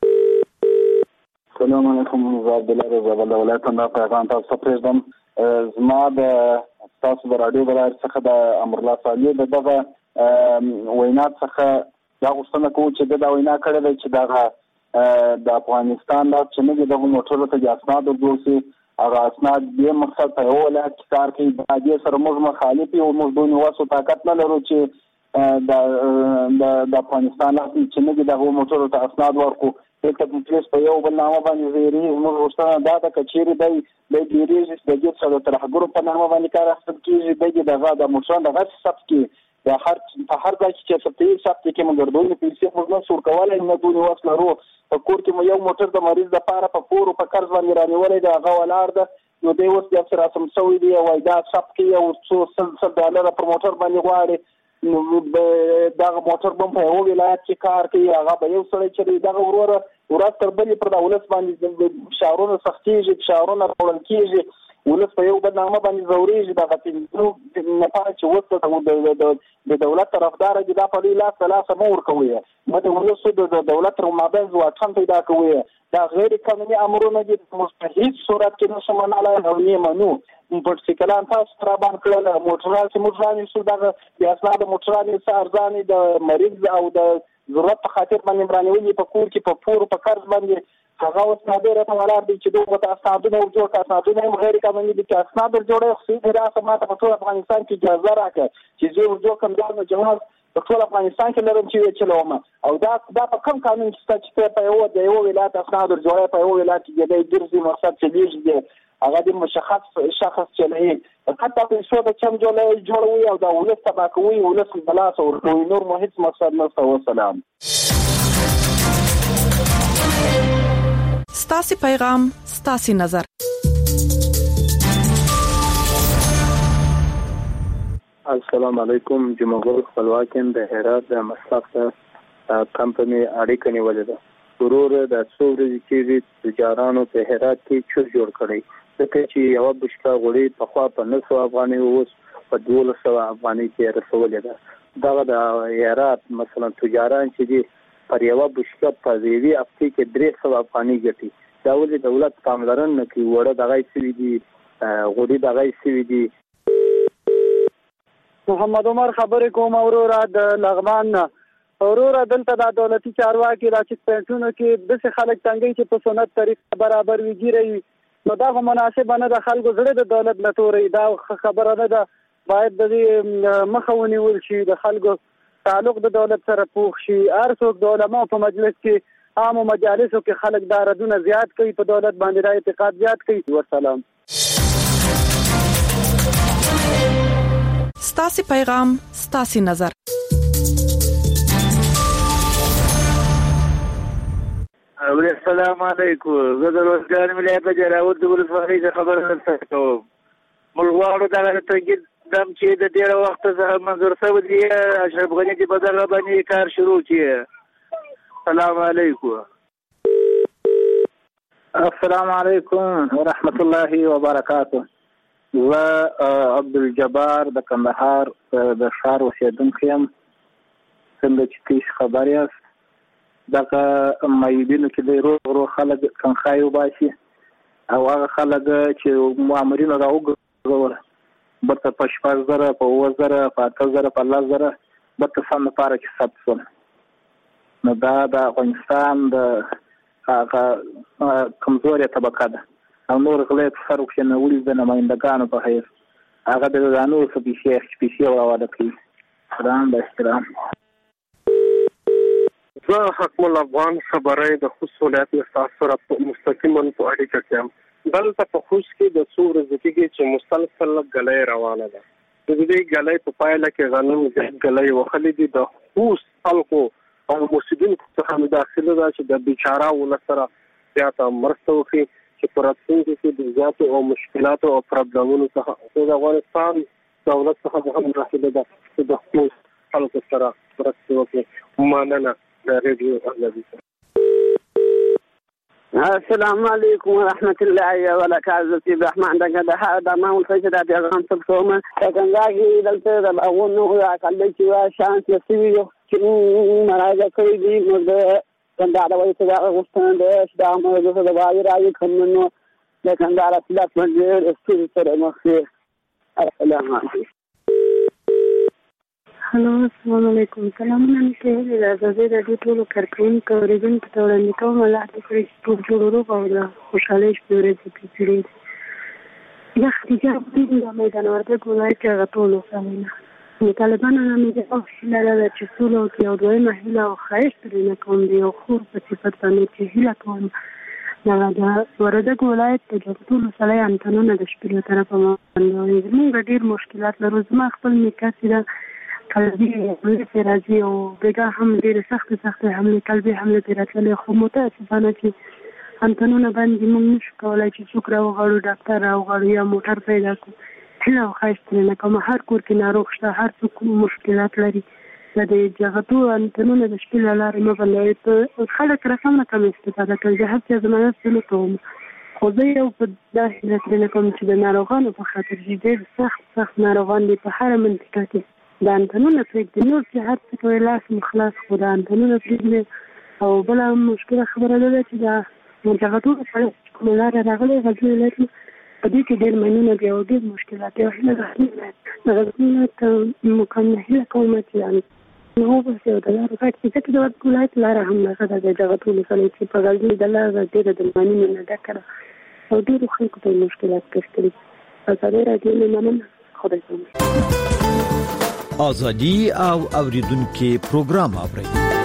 السلام علیکم. عبد الله رضا ولایت نه پیغام تاسو ته پرېږدم. زما د تاسو د رادیو ولایت څخه د امر الله صالح دغه وینا څخه دا غوښتنه کوم چې دا وینا کړې ده چې دا د افغانستان د چې دغه موټرو ته اسناد ورسي هغه اسناد دې مقصد ته ولایت کار کوي د دې سره موږ مخالف یو موږ دوی واسو طاقت نه لرو چې د افغانستان چې دغه موټرو ته اسناد ورکو دلته پولیس په یو بل نامه باندې زیری موږ غوښتنه دا د کچېری د ډیریز د دې سره ترحګرو په نامه باندې کار اخیستل کیږي د موټرو د غږ ثبت کې د هر ځای چې ثبت کې موږ دوی پیسې موږ نه سور کولای نه دوی واسو لرو په کور کې یو موټر د مریض د پاره په پورو په قرض باندې رانیولې د هغه ولار ده نو دوی اوس د افسر اسم سوي دی وای دا ثبت کې یو $100 پر موټر باندې غواړي نو دا موټر بم په یو ولایت کې کار کوي هغه به یو سړی چې دا ورور تر بلې پر دولت باندې شاورونه سختيږي شاورونه ټول کېږي ولس په یو بدنامه باندې زوريږي د غتینو لپاره چې وسته د دولت طرفدار دي دا په دې لاس لاس مور کوي مته ولسو د دولت تر مابین ځواکان پیدا کوي دا غیر قانوني امرونه دي مستحیل صورت کې نشو مناله او نه منو په سکلان تاسو تر باندې کړل موټران شو دا د اسناد موټران ارزاني د مریض او د ضرورت په خاطر باندې برانوي په کور کې په پور په قرض باندې هغه اوس نادر ته ولر دي چې دوه د اسنادونو جوړ کړه اسنادونه غیر قانوني دي چې اسناد جوړه خو دې راځه ماته په ټول افغانستان کې اجازه راکړه چې زه جوړ کوم دا جواز په ټول افغانستان کې لرم چې چلوم او دا په کوم قانون کې چې په یو ولایت اسناد جوړه په یو ولایت کې د درځي مقصد چې دی هغه د مشخص شخص چې نه حتی په څو د چم جوړوي او دا ولس تباکوي ولس بلاس او نور مهیت مقصد نه والسلام. ستاسي پیغام ستاسي نظر. السلام علیکم جمهور خپلواکین د هرات د مسلک کمپنی اړیکه نیولې ده ضرور د څوري کې تجارانو په هرات کې چور جوړ کړي ځکه چې یو بشکا غوړي په خوا په 900 افغاني اوس په 1200 افغاني کې رسولې ده دا د هرات مثلا تجاران چې دي پر یو بشکا په ویوي افتی کې 300 افغاني ګټي دا ولې دولت پاملرنه کوي وړه دغه سوي دي غوړي دغه سوي دي. محمد عمر خبرې کوم اورورا د لغمان اورورا دلته د دولتي چارواکي راچک پنځونو کې د خلک تنګي چې په سنت طریقه برابر ویږي نو دا مناسب نه د خلکو زړه د دولت لټوري دا خبره نه ده باید د مخاوني ول شي د خلکو تعلق د دولت سره پوښ شي ارڅوک د علماء په مجلس کې عام مجالسو کې خلک دا ردونه زیات کوي په دولت باندې را اعتقاد زیات کوي. والسلام. ستاسي پیغام ستاسي نظر. السلام علیکم زه د روزګار ملي په جراوت د ولسوالۍ خبر درته کوم ملغواړو دغه تنګي دم چې د ډیره وخت څخه منظور شوی دی اشرف غنی د بدر باندې کار شروع کړي. السلام علیکم. السلام علیکم ورحمت الله وبرکاته. زه عبدالجبار د کندهار د ښار اوسیدونکی یم. څنګه چې تاسو خبر یاست دغه مایبینو کې د روغ خلک تنخواه وباسي او هغه خلک چې مامورین راوګرځول برته په 4000 په 2000 په 8000 په 10000 برته سم لپاره کې ثبت شول. نو دا د افغانستان د هغه کمزوري طبقه ده او نور غلط فرق چې نه ولې د نمائندګانو په حیث هغه د ځانو سپیشي راوړل کوي. سلام د احترام. زه حکم الافغان خبرې د خوست ولایت سره مستقیما په اړیکه کې یم. دلته په خوست کې د څو ورځې کې چې مسلسل غلې روانه ده. د دې غلې په پایله کې غنم غلې وخلې دي د خوست خلکو او مسجدین څخه مداخله ده چې د بیچاره ولسره زیاته مرسته وکړي چې پر راتلونکي کې د زیاتو او مشکلاتو او پرابلمونو څخه د افغانستان دولت څخه هم مداخله ده چې د خوست خلکو سره مرسته وکړي. مننه. السلام علیکم ورحمت الله وبرکاته. سید رحمان دغه د ما ول څه د پیغام څخه کومه څنګه دلته د اغونو کله چې شانس لسوي چې مراجعه کوي دي نو د کندهار وایي چې دا غوښتنه ده چې دا موږ د وایي راځي کومنو د کندهار اصلاح باندې استری سره مخه. السلام علیکم. هلو السلام علیکم. سلامونه مې د ازادي راډیو ټولو کارکونکو اوریدونکو ته وړاندې کوم. الله دې کړي چې ټول جوړو او د خوشحالۍ شپې ورځې تېرې د اختیار د میدان وردګ ولایت هغه ټولو سمینه د طالبانو نه مې د هیله ده چې سوله وکړي او دویمه هیله او ښایست ترې نه کوم د یو خور په صفت باندې چې هیله کوم دغه د وردګ ولایت د ټولو سړی انتنونه د شپې له طرفه باندې زموږ ډېر مشکلات لرو. زما خپل نیکه چې ده قلبي حمله راځي او بګا هم ډېر سخت حمله قلبي حمله راتللې خو متاسفانه چې انتنونه باندې موږ نشو کولای چې څوک راوغواړو ډاکټر راوغواړو یا موټر پیدا کړو. هیله او ښایست نه کوم هر کور کې ناروغ شته هر څوک مشکلات لري د جغتو انتنونه د شپې له لارې مه بندوئ. خلک رقم نه کم استفاده کوي. د هر چا زمانه سلو کوم خو زه یو په داسې نظر کوم چې د ناروغانو په خاطر چې ډېر سخت ناروغان دي په هره منطقه کې د انتنونه پرېږدي، نور چې هر څه کوي لاس مخلاص، خو د انتنونه پرېږدي. او بله مشکله خبره ده چې دا دغه ټول سړی چې کومه لاره راغلی غزني ولایت په دې کې ډېر ماینونه دي او ډېر مشکلات دي. او هیله د غزني ولایت مقام هیله کوم چې نو بس یو د لارې فاکت چې د ولایت لاره هم هغه د دغه ټول سړی چې په غزني د لاره ډېره د ماینونو نه ډکه ده او ډېرو خلکو ته مشکلات پیښ کړي. ازادي راډیو نه مننه. خدای دې ازادي او اوریدونکو پروګرام اوري.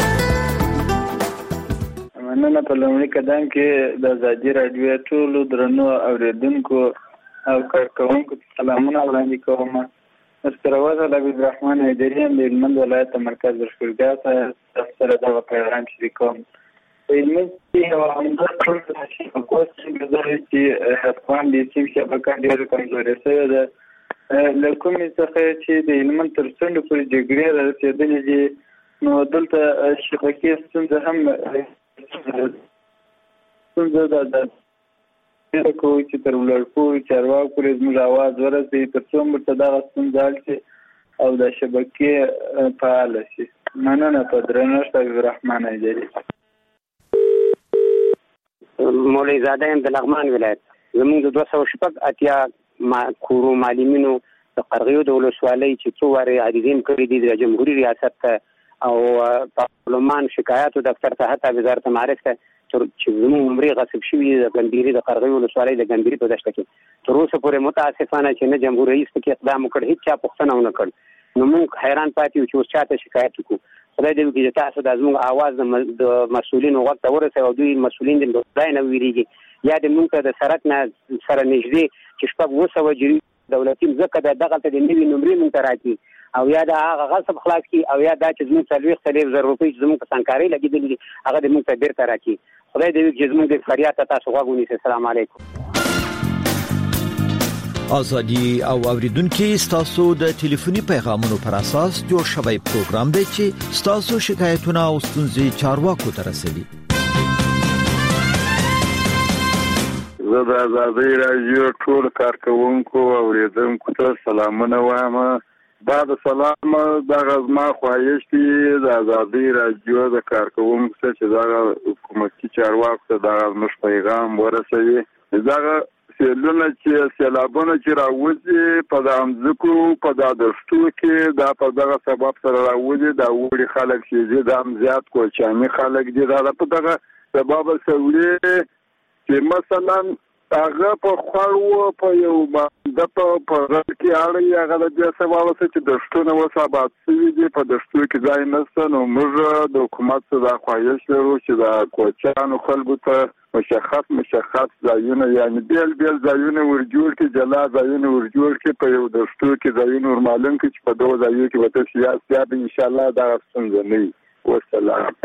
مننه. په لومړي قدم کې د ازادي راډیو ټولو درنو اوریدونکو او کارکونکو سلامونه وړاندې کوم. سرواز عبدالرحمن حیدری د هلمند ولایت مرکز لښکرګاه ته سره دا پیغام شریکوم. په هلمند کې یو عمده ټول په کوڅه کې چې افغان د سیم شبکه ډېره کمزورې شوې ده. له کومې څخه چې د هلمند تر څنډو پورې جګړې رارسېدلې دي، نو دلته شبکې ستونزه هم ستونزه ده کوي چې تر ولړپورې چارواکو پورې زموږ اواز ورسوي تر څو ورته دغه ستونزه حل شي او د شبکې فعاله شي. مننه. په درنښت عبدالرحمن حیدری. مولوي زاده یم د لغمان ولایت. زموږ د 280 کورو معلمینو د قرغیو د ولسوالۍ چې څو وارې عریضې کړي دي د جمهوري ریاست ته او پارلمان شکایاتو دفتر ته حتی وزارت معارف ته چې زموږ عمرې غصب شوي د ګندیري د قرغیو ولسوالۍ د ګندیري په دشته کې تر اوسه پورې متاسفانه چې نه جمهور رئیس پکې اقدام وکړ، هیڅ چا پوښتنه ونه کړ. نو موږ حیران پاتې یو چې اوس چاته شکایت وکړو. خدای دې وکړي چې تاسو د زموږ اواز د مسؤلینو غوږ ته ورسوي او دوی مسؤلین دې له خدای نه ویریږي یا دې موږ ته د سرک نه سره نږدې چې 700 جري دولتي ځکه دغلته د نوي نمرې موږ ته راکړي او یا د هغه غصب خلاص کړي او یا دا چې زموږ 40,000 روپۍ چې زموږ کسانکارۍ لګېدلي دي هغه دې موږ ته بیرته راکړي. خدای دې وکړي چې زموږ د فریاد ته تاسو غوږ ونیسئ. السلام علیکم. ازادي او اوریدونکو ستاسو د ټلیفوني پیغامونو پر اساس جوړ شوی پروګرام دی چې ستاسو شکایتونه او ستونزې چارواکو ته رسوي. زه د ازادي راډیو ټول کارکونکو او اوریدونکو ته سلامونه وایم. بعد سلام د غزما خواهش دی د ازادي راډیو د کارکونکو څخه چې دا حکومتي چارواکو ته دا مش پیغام ورسوي. دا سیلونه چې سیلابونه چې راوځي په د امځکو په د دشتو کې دا په دغه سبب سره راوځي دا وړي خلک چې دا زیات کوچاني خلک دي دا په دغه سبب سره چې مثلا هغه په خړو په یو د په رل کې اړي هغه د دې سبب چې دشتونه وسابات سوي دي په دشتو کې ځای نشته. نو موږ د حکومت څخه خواهش لرو چې دا کوچانو خلکو ته مشخص ځایونه یعنی بیل ځایونه ورجوړ کړي، جلا ځایونه ورجوړ کړي په یو دشتو کې ځایونه ورمالون کړي چې په دوه ځایو کې وته سیاسي ان شاء الله دا څنګه نه وي. والسلام.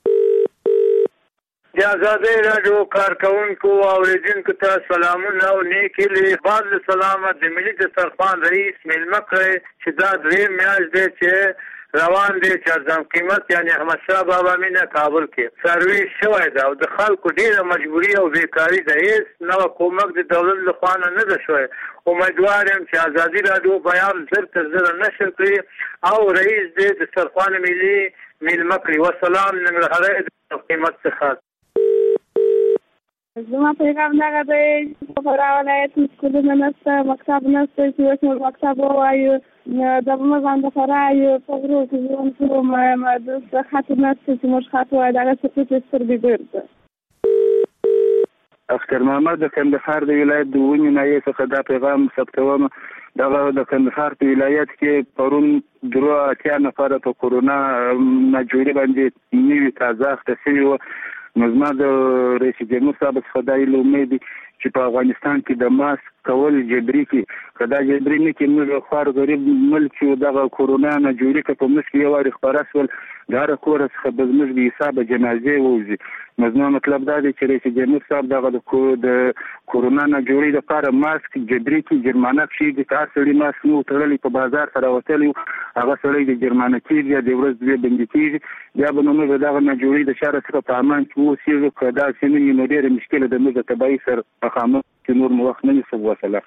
د ازادي راډیو کارکونکو او اوریدونکو ته سلامونه او نیک هیلې. بعد سلامت د ملي دسترخوان رئیس میلمه کړی چې دا درې میاشت دی چې روان دی چې ارزان قیمت یعنی احمد شاه بابا مینه کابل کې سرویس شوی ده او د خلکو ډیره مجبوري او بیکاري ده. هیڅ نوی کومک د دولت لخوا نه ده شوی. امیدوار یم چې ازادي راډیو بیان زر تر زر نشر کړي او رئیس دې دسترخوان ملي میلمه کړي. وسلام. ننګرهار د قیمت څخه. زما پیغام دغه دی چې په ولایت کې سکولونه نشته، مکتب نشته چې اوس موږ مکتب ووایو د موږ د فرایو په غرو کې ژوند کوم د خط نشته چې موږ خط وایو دغه څه چې سترګې ګرځي. اختر محمد د کندهار د ولایت د ونې نایې څخه دا پیغام ثبتوم. دغه د کندهار په ولایت کې پرون 83 نفر په کورونا ناجوړي باندې نیوي تازه اخته شوي وو. نو زما د رئیس جمهور صاحب څخه دا امید چې په افغانستان کې د ماسک کول جبري کې کدا جبري نه کې موږ خار غریب ملک یو دغه کورونا نه جوړی ک په مسکی یو واری خبره سول دار کور څخه به موږ به حساب جنازې ووزي مزنه مطلب دا دی چې رئیس جمهور صاحب دغه د کورونا نه جوړی د لپاره ماسک جبري کې جرمانه شي د کار سړي ماسک نو تړلې په بازار سره وتلی هغه سړي د جرمانه کېږي یا د ورځ دوی بندي کېږي یا به نو موږ دغه نه جوړی د شهر څخه په امان کې اوسېږو که دا سیمې نو ډېره مشکله ده موږ تبعي سره مخامخ چې نور مو وخت نه نیسو وسله.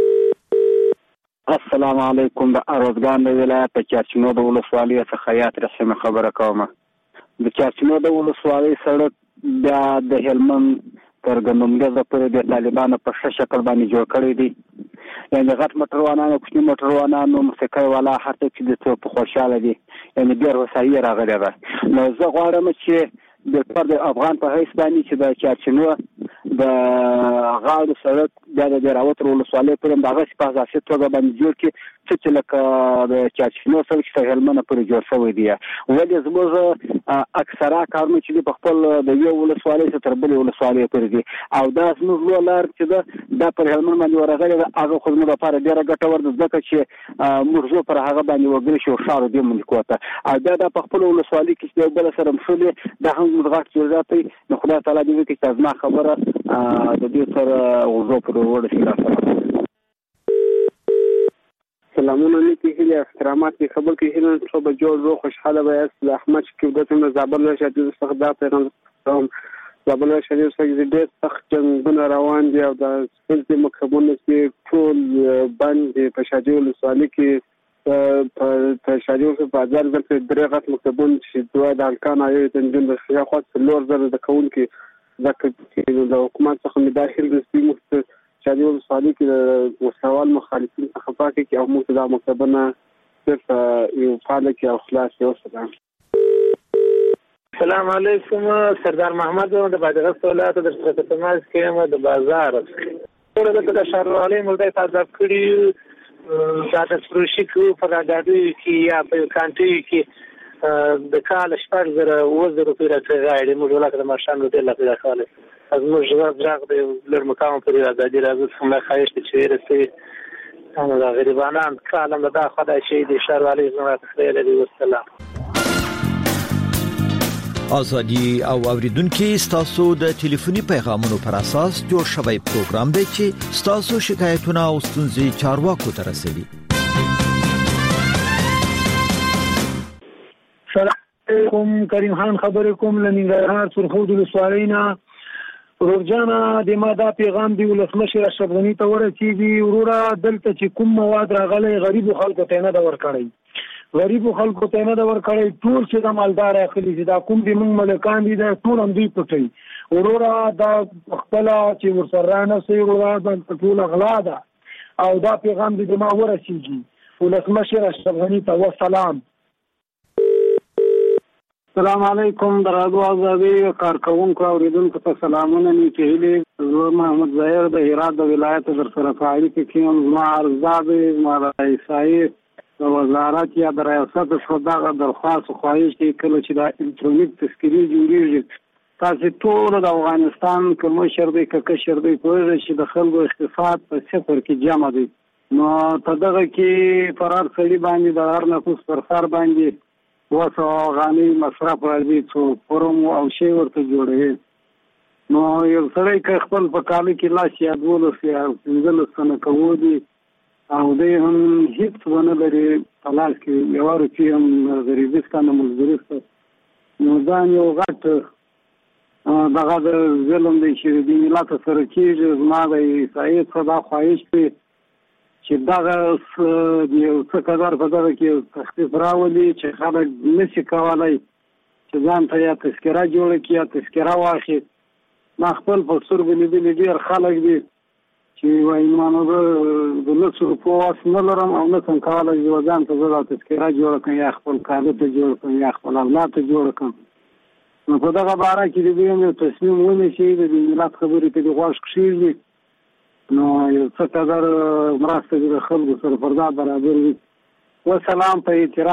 السلام علیکم. د ارزګان د ولایت په چارچینو د ولسوالۍ څخه خیاط رحیم خبره کوم. د چارچینو د ولسوالۍ سړک بیا د هلمند تر ګندمګزه پورې د طالبانو په ښه شکل باندې جوړ کړی دی. یعنې غټ موټروانانو کوچني موټروانانو موسیقۍ والا هر څه چې د څه په خوشحاله دي یعنې ډېر هوسایي راغلی ده. نو زه غواړم چې د افغان په حیث باندې چې د چارچینو د غاړو سړک بیا د دراوت ولسوالۍ پورې د هغسې په اساسي توګه باندې جوړ کړي چې لکه د چارچینو سړک چې تر هلمنده پورې جوړ شوی دی. ولې زموږ اکثره کارونه چې دي په خپل د یو ولسوالۍ څخه تر بلې ولسوالۍ پورې دي او دا زموږ لویه لار چې ده دا پر هلمند باندې ورغلې ده هغه خو زموږ لپاره ډېره ګټور ده ځکه چې موږ زو پر هغه باندې وګړي شو ښار دې مونږ کوته او بیا دا په خپل ولسوالۍ کې چې یو بل سره مشولې دا هم زموږ غټ جوړجاتی نو خدای تعالی دې وکړي چې زما خبره د دې سره وزو پر ورسېږي. سلامونه لیکي هیله احترامات کی خبر کی هیله صبح جوړ رو خوشاله وایست احمد شکیب دته زابل شدید استخدام پیغام زابل شدید ډېر سخت جنگونه روان دي او د سپېڅلي مکتبونو کې ټول باندې په شاجو ولسوالۍ کې په شاجو په بازار کې درې غټ مکتبونه چې دوه د هلکان آیو د نجون د خوا څلور زره د کوونکي ځکه د حکومت څخه مداخل رسمي شاجو ولسوالۍ کې د سوال مخالفین څخه پاکي کې او موږ د مکتبونه صرف یو فعال کې او خلاص یو څه. السلام علیکم. سردار محمد د بادغیس ولایت د شتماز کې د بازار ټول د شهروالۍ ملته تازه کړي دا فروشي کو په راډیو کې یا په کانټي کې د کال شپږ زره وزر روپۍ راځي موږ ولکه د مارشان د لپاره راخاله از موږ جواب راغ د لر مقام پر ازادي راځي څنګه خایشت چې رسي انا د غریبانان کالم دا خدای شي د شهروالۍ زموږ خیر دی. والسلام. ازادي او اوریدونکو ستاسو د ټلیفوني پیغامونو پر اساس جوړ شوی پروګرام دی چې ستاسو شکایتونه او ستونزې چارواکو ته رسوي. سلام علیکم. کریم خان خبرې کوم له ننګرهار سرخود ولسوالۍ نه. ورجانا د ما دا پیغام دی ولسمشر اشرف غنی ته ورسېږي وروره دلته چې کوم مواد راغلي غریب خلکو ته نه دا ورکړي غریب خلکو ته نه دا ورکړي ټول چې د مالدار اخلي چې دا کوم دی موږ ملکان دي دا ټول هم دوی پټي وروره دا خپل چې ورسره نه سي وروره د ټول اغلا ده او دا پیغام دی ما ورسېږي ولسمشر اشرف غنی ته. والسلام. السلام علیکم. د رادیو ازادي کارکونکو اوریدونکو ته سلامونه نیکی هیلې. زه محمد ظاهر د هرات د ولایت در سره فعال کېم. زما ارزاد ما رئیسای د وزارت یا د ریاست څخه دا درخواست خواهش کوي کله چې د الکترونیک تذکرې جوړیږي تاسو ټول د افغانستان کوم شردي ککشر دی کوی چې د خلکو اقتصاد په صفر کې جمع دي نو تدغه کې فرار سړي باندې د هر نفوس پر سر باندې واسو غاني مصرف راځي څو فورم او شی ورته جوړوي نو یو سړی که خپل په کال کې لاس یا دولس یا 15 سنه کوي او دې هم هیڅ ونه لري تلاش کې یو ورته هم غریبستان مزدوري نو ځان یو غټ دغه د ظلم دی چې د ملت سره کېږي زما د سعید صدا خواهش دی چې دغه یو څه قدر په دغه کې تخفیف راولي چې خلک نشي کولی چې ځان ته یا تذکره جوړه کړي یا تذکره واخلي. ما خپل په سترګو لیدلي ډېر خلک دي چې وایي ما نو د لسو روپو واس نه لرم او نه شم کولی چې ځان ته زه دا تذکره جوړه کړم یا خپل کاله ته جوړه کړم یا خپل اولاد ته جوړه کړم. نو په دغه باره کې د دوی یو تصمیم ونیسي د ملت خبرې ته د غوږ کښېږدي نو یو څه قدر مرسته د خلکو سره پر دا برابر وي. والسلام په احترام.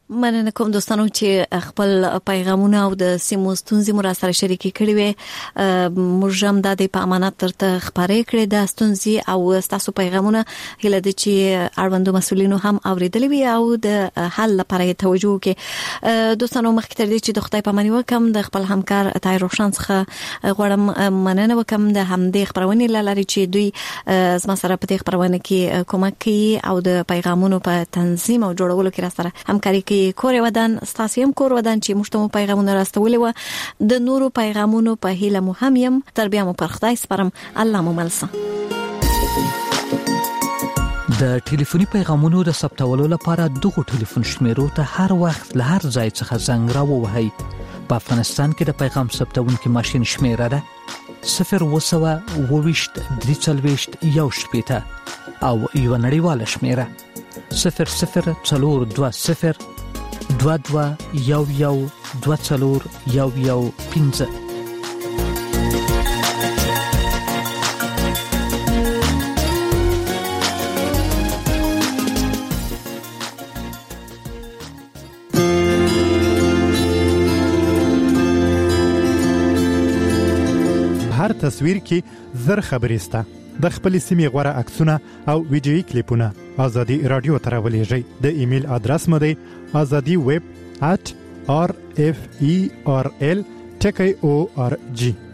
مننه کوم دوستانو چې خپل پیغامونه او د سیمو ستونزې مو را سره شریکې کړې وي. موږ هم د امانت ترته خبرې کړې د ستونزې او تاسو پیغامونه هله د چې اړوندو مسولینو هم اوریدلې وي او د حل لپاره توجه وکړي. دوستانو مخکې تر دې چې د خدای پاماني وکم د خپل همکار طاهر روشن څخه غواړم مننه وکم د همدې خبرونه لاري چې دوی زما سره په دې خبرونه کې کومک کوي او د پیغامونو په تنظیم او جوړولو کې را سره همکاري کوي. کور ودان ستاسو کور ودان چې مشتمو پیغامونه راستولې و د نورو پیغامونو په هیله مهم تر بیا مو پر خدای سپارم. الله مو ملسه. د ټلیفوني پیغامونو د ثبتولو لپاره دغه ټلیفون شمیرو ته هر وخت له هر ځای څخه زنګ راووهئ. په افغانستان کې د پیغام ثبتونکو ماشين شمیره ده 020 340 1 او یو نړیواله شمیره 0042 22 11 24 11 هر تصویر کې زر خبرې سته. د خپل سیمې غوړه عکسونه او ویډیوي کلیپونه ازادي رادیو ته راولېږئ. د ایمیل ادرس مو دی azadiweb@rferl.org.